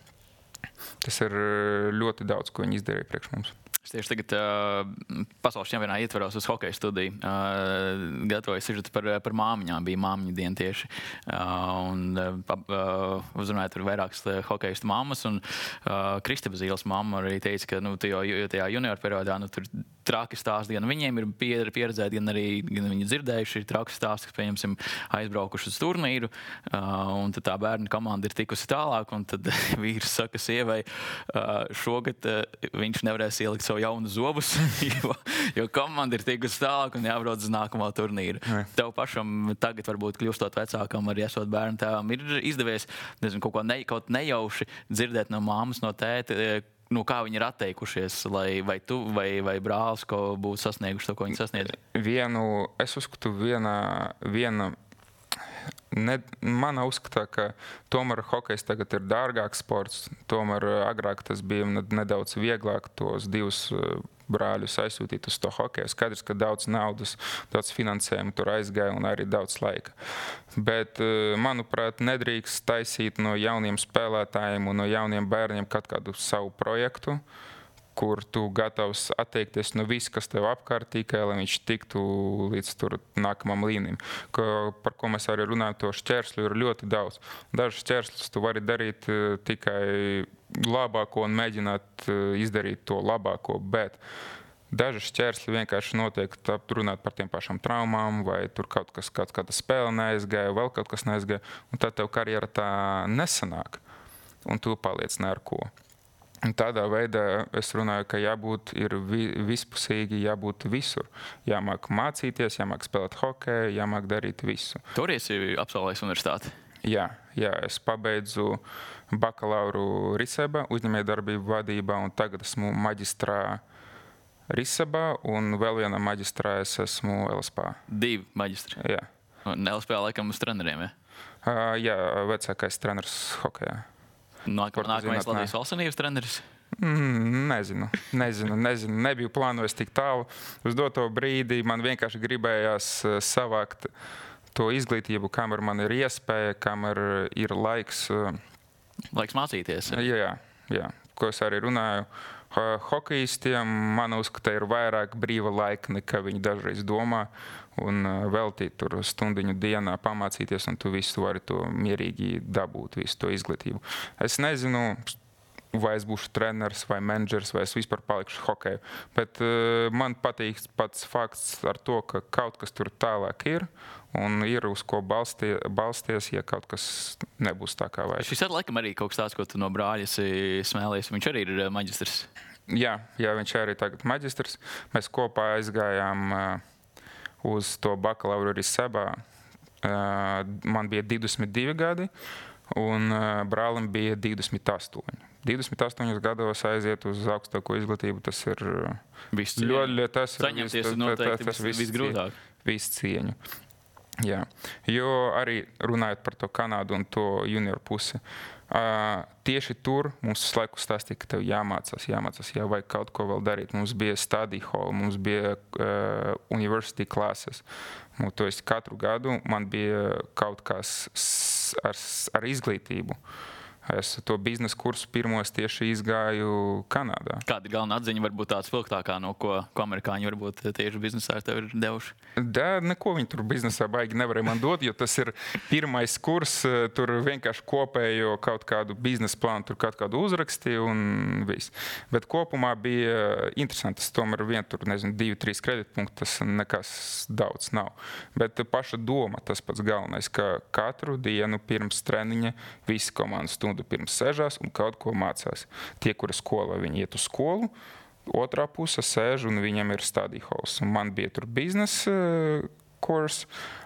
B: tas ir ļoti daudz, ko viņi izdarīja priekš mums.
A: Es tieši tagad uh, pasaules čempionā ietveros uz hokeja studiju. Uh, gatavoju sižetu par, par māmiņām. Bija māmiņu diena tieši. Uh, un uh, uzrunāju tur vairākas hokejistu mammas. Un uh, Kristapa Zīles mamma arī teica, ka nu, tajā, tajā junior periodā nu, tur traki stāsti. Gan viņiem ir pieredzēti, gan arī gan viņi dzirdējuši ir traki stāsti, kas, pieņemsim, aizbraukuši uz turnīru. Uh, un tad tā bērnu komanda ir tikusi tālāk. Un tad vīrs saka sievai, uh, šogad uh, viņš nevarēs ielikt savu jaunu zobus, jo, jo komanda ir tikusi tālāk un jābrauc uz nākamo turnīru. Ne. Tev pašam tagad, varbūt kļūstot vecākam, arī esot bērnu tēvam, ir izdevies nezinu, kaut ko ne, kaut nejauši dzirdēt no māmas, no tēta, nu, kā viņi ir atteikušies, lai vai tu vai, vai brālis, ko būtu sasnieguši to, ko viņi sasniedz?
B: Vienu, es uzskatu, viena, viena Ne, mana uzskata, ka tomēr hokejs tagad ir dārgāks sports. Tomēr agrāk tas bija nedaudz vieglāk tos divus brāļus aizsūtīt uz to hokeju. Skaidrs, ka daudz naudas, daudz finansējumu tur aizgāja un arī daudz laika. Bet, manuprāt, nedrīkst taisīt no jauniem spēlētājiem un no jauniem bērniem kaut kādu savu projektu, kur tu gatavs atteikties no viss, kas tev apkārt, tikai lai viņš tiktu līdz tur nākamam līmenim. Ko, par ko mēs arī runājam, to šķērsļu ir ļoti daudz. Dažus šķērsļus tu vari darīt uh, tikai labāko un mēģināt uh, izdarīt to labāko, bet daži šķērsļi vienkārši notiek runāt par tiem pašām traumām, vai tur kaut kas, kaut kāda spēle neaizgāja, vēl kaut kas neaizgāja, un tad tev karjera tā nesanāk, un tu paliec ne ar ko. Un tādā veidā es runāju, ka jābūt ir vi, vispusīgi, jābūt visur. Jāmāk mācīties, jāmāk spēlēt hokeju, jāmāk darīt visu.
A: Tur esi absolvējis universitāti?
B: Jā, jā, es pabeidzu bakalauru Risebā, uzņēmējdarbību vadībā, un tagad esmu maģistrā Risebā, un vēl vienā maģistrā es esmu L S P.
A: Divi maģistri?
B: Jā.
A: Un L S P laikam uz treneriem, ja?
B: Uh, jā, vecākais treners hokejā.
A: Nākamais Latvijas valstsvienības treneris?
B: Mm, nezinu, nezinu, nezinu. Nebiju plānojis tik tālu. Uz doto brīdi man vienkārši gribējās savākt to izglītību, kamēr man ir iespēja, kamēr ir laiks.
A: Laiks mācīties. Ja?
B: Jā, jā, ko es arī runāju. Hokejistiem, man uzskata, ir vairāk brīva laika, nekā viņi dažreiz domā. Un veltīt tur stundiņu dienā pamācīties, un tu visu vari to mierīgi dabūt, visu to izglītību. Es nezinu, vai es būšu treneris vai menedžers, vai es vispār palikšu hokeju. Bet uh, man patīk pats fakts ar to, ka kaut kas tur tālāk ir, un ir uz ko balstie, balsties, ja kaut kas nebūs tā kā vajag.
A: Šis ir laikam arī kaut kas tāds, ko tu no brāļa smēlies. Viņš arī ir maģistrs.
B: Jā, jā, viņš arī tagad maģistrs. Mēs kopā aizgājām uh, uz to bakalauru Risebā. Uh, man bija divdesmit divi gadi, un uh, brālim bija divdesmit astoņi. divdesmit astoņos gados aiziet uz augstāko izglītību, tas ir
A: Viss
B: ļoti, ļoti tas ir
A: saņemties ir noteikti tas, tas visgrūtāk.
B: Visu cieņu. Jā, jo arī runājot par to Kanādu un to junioru pusi, uh, tieši tur mums visu laiku stāstīja, ka tev jāmācās, jāmācās, jā, vajag kaut ko vēl darīt. Mums bija study hall, mums bija uh, university classes. Nu, to es katru gadu man bija kaut kas ar, ar izglītību. Es to biznesa kursu pirmos tieši izgāju Kanādā.
A: Kāda ir galvenā atziņa, varbūt tāds spilgtākā, no ko, ko amerikāņi varbūt tieši biznesā tev ir devuši?
B: Da, neko viņi tur biznesā baigi nevarēja man dot, jo tas ir pirmais kurs, tur vienkārši kopējo kaut kādu biznesa plānu, tur kaut kādu uzraksti un viss. Bet kopumā bija interesanti, tas tomēr vien tur, nezinu, divi, trīs kreditpunkti, tas nekas daudz nav. Bet paša doma, tas pats galvenais, ka katru dienu pirms treniņa visi komandas stundu pirms sēžās un kaut ko mācās. Tie, kuri skolā, viņi iet uz skolu, otrā puse sēž un viņam ir study halls. Un man bija tur biznesa kurs,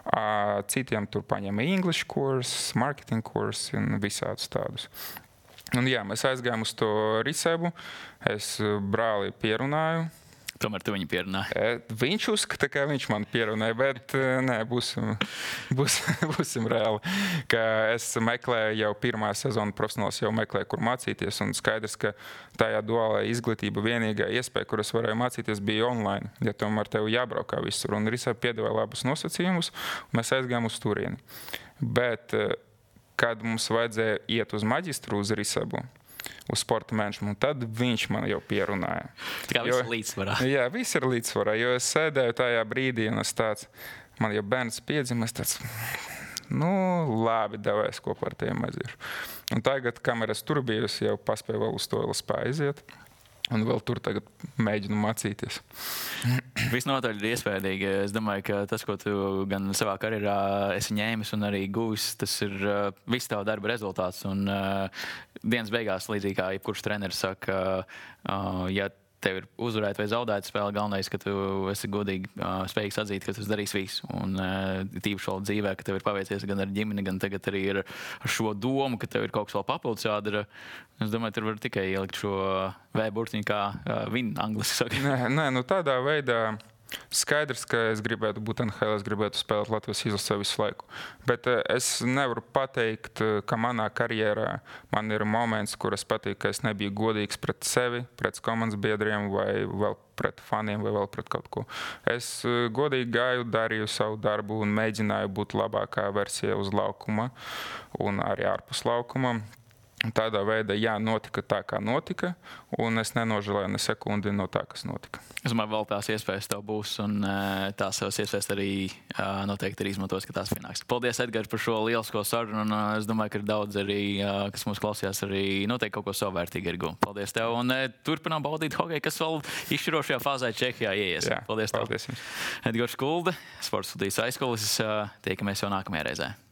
B: citiem tur paņēma English kurs, marketing kurs un visādus tādus. Un jā, mēs aizgājām uz to risebu, es brāli pierunāju.
A: Tomēr tu viņu pierunāji.
B: Viņš uzskata, ka viņš man pierunāja, bet nē, būsim, būs, būsim reāli. Ka es meklēju jau pirmā sezona profesionāls, jau meklēju, kur mācīties. Un skaidrs, ka tajā duālā izglītība vienīgā iespēja, kur es varēju mācīties, bija online. Ja tomēr tev jābraukā visur. Un Riseba piedāvāja labus nosacījumus, un mēs aizgājām uz turieni. Bet, kad mums vajadzēja iet uz maģistru uz Risebu, uz sporta menedžmentu, tad viņš man jau pierunāja.
A: Tā kā viss ir līdzsvarā.
B: Jā, viss ir līdzsvarā, jo es sēdēju tajā brīdī, un es tāds, man jau bērns piedzima, es tāds, nu, labi, devais kopā ar tiem aiziešu. Un tagad, kamēr es tur biju, es jau paspēju vēl uz to L S P aiziet. Un vēl tur tagad mēģinu mācīties.
A: Visnotaļ ir iespējīgi. Es domāju, ka tas, ko tu gan savā karjerā esi ņēmis un arī guvis, tas ir uh, viss tava darba rezultāts. Un uh, dienas beigās, līdzīgi kā jebkurš treneris saka, uh, ja tev ir uzvarēt vai zaudēt spēle, galvenais, ka tu esi godīgi uh, spējīgs atzīt, ka tu darīsi visu. Un uh, tīpaši vēl dzīvē, ka tev ir paveicies gan ar ģimeni, gan tagad arī ar, ar šo domu, ka tev ir kaut kas vēl papildus jādara. Es domāju, tur var tikai ielikt šo V-burtiņu, kā uh, win angliski saka.
B: Nē, nē, nu tādā veidā skaidrs, ka es gribētu būt N H L, es gribētu spēlēt Latvijas izlasē visu laiku. Bet es nevaru pateikt, ka manā karjerā man ir moments, kur es pateiktu, ka es nebiju godīgs pret sevi, pret komandas biedriem vai vēl pret faniem vai vēl pret kaut ko. Es godīgi gāju, darīju savu darbu un mēģināju būt labākā versija uz laukuma un arī ārpus laukuma. Tādā veidā, jā, notika tā, kā notika, un es nenožēlēju ne sekundi no tā, kas notika.
A: Es domāju, vēl tās iespējas tev būs, un tās savas iespējas arī noteikti arī izmantos, ka tās pienāks. Paldies, Edgars, par šo lielisko sarunu, un es domāju, ka ir daudz arī, kas mūs klausījās, arī noteikti kaut ko savu vērtīgu ir guvu. Paldies tev, un turpinām baudīt hokeju, kas vēl izšķirošajā fāzē Čehijā ieies.
B: Jā,
A: paldies tev.
B: Paldies jums.
A: Edgars Kulde, Sports studijas aizkulises. Tiekamies jau nākamajā reizē.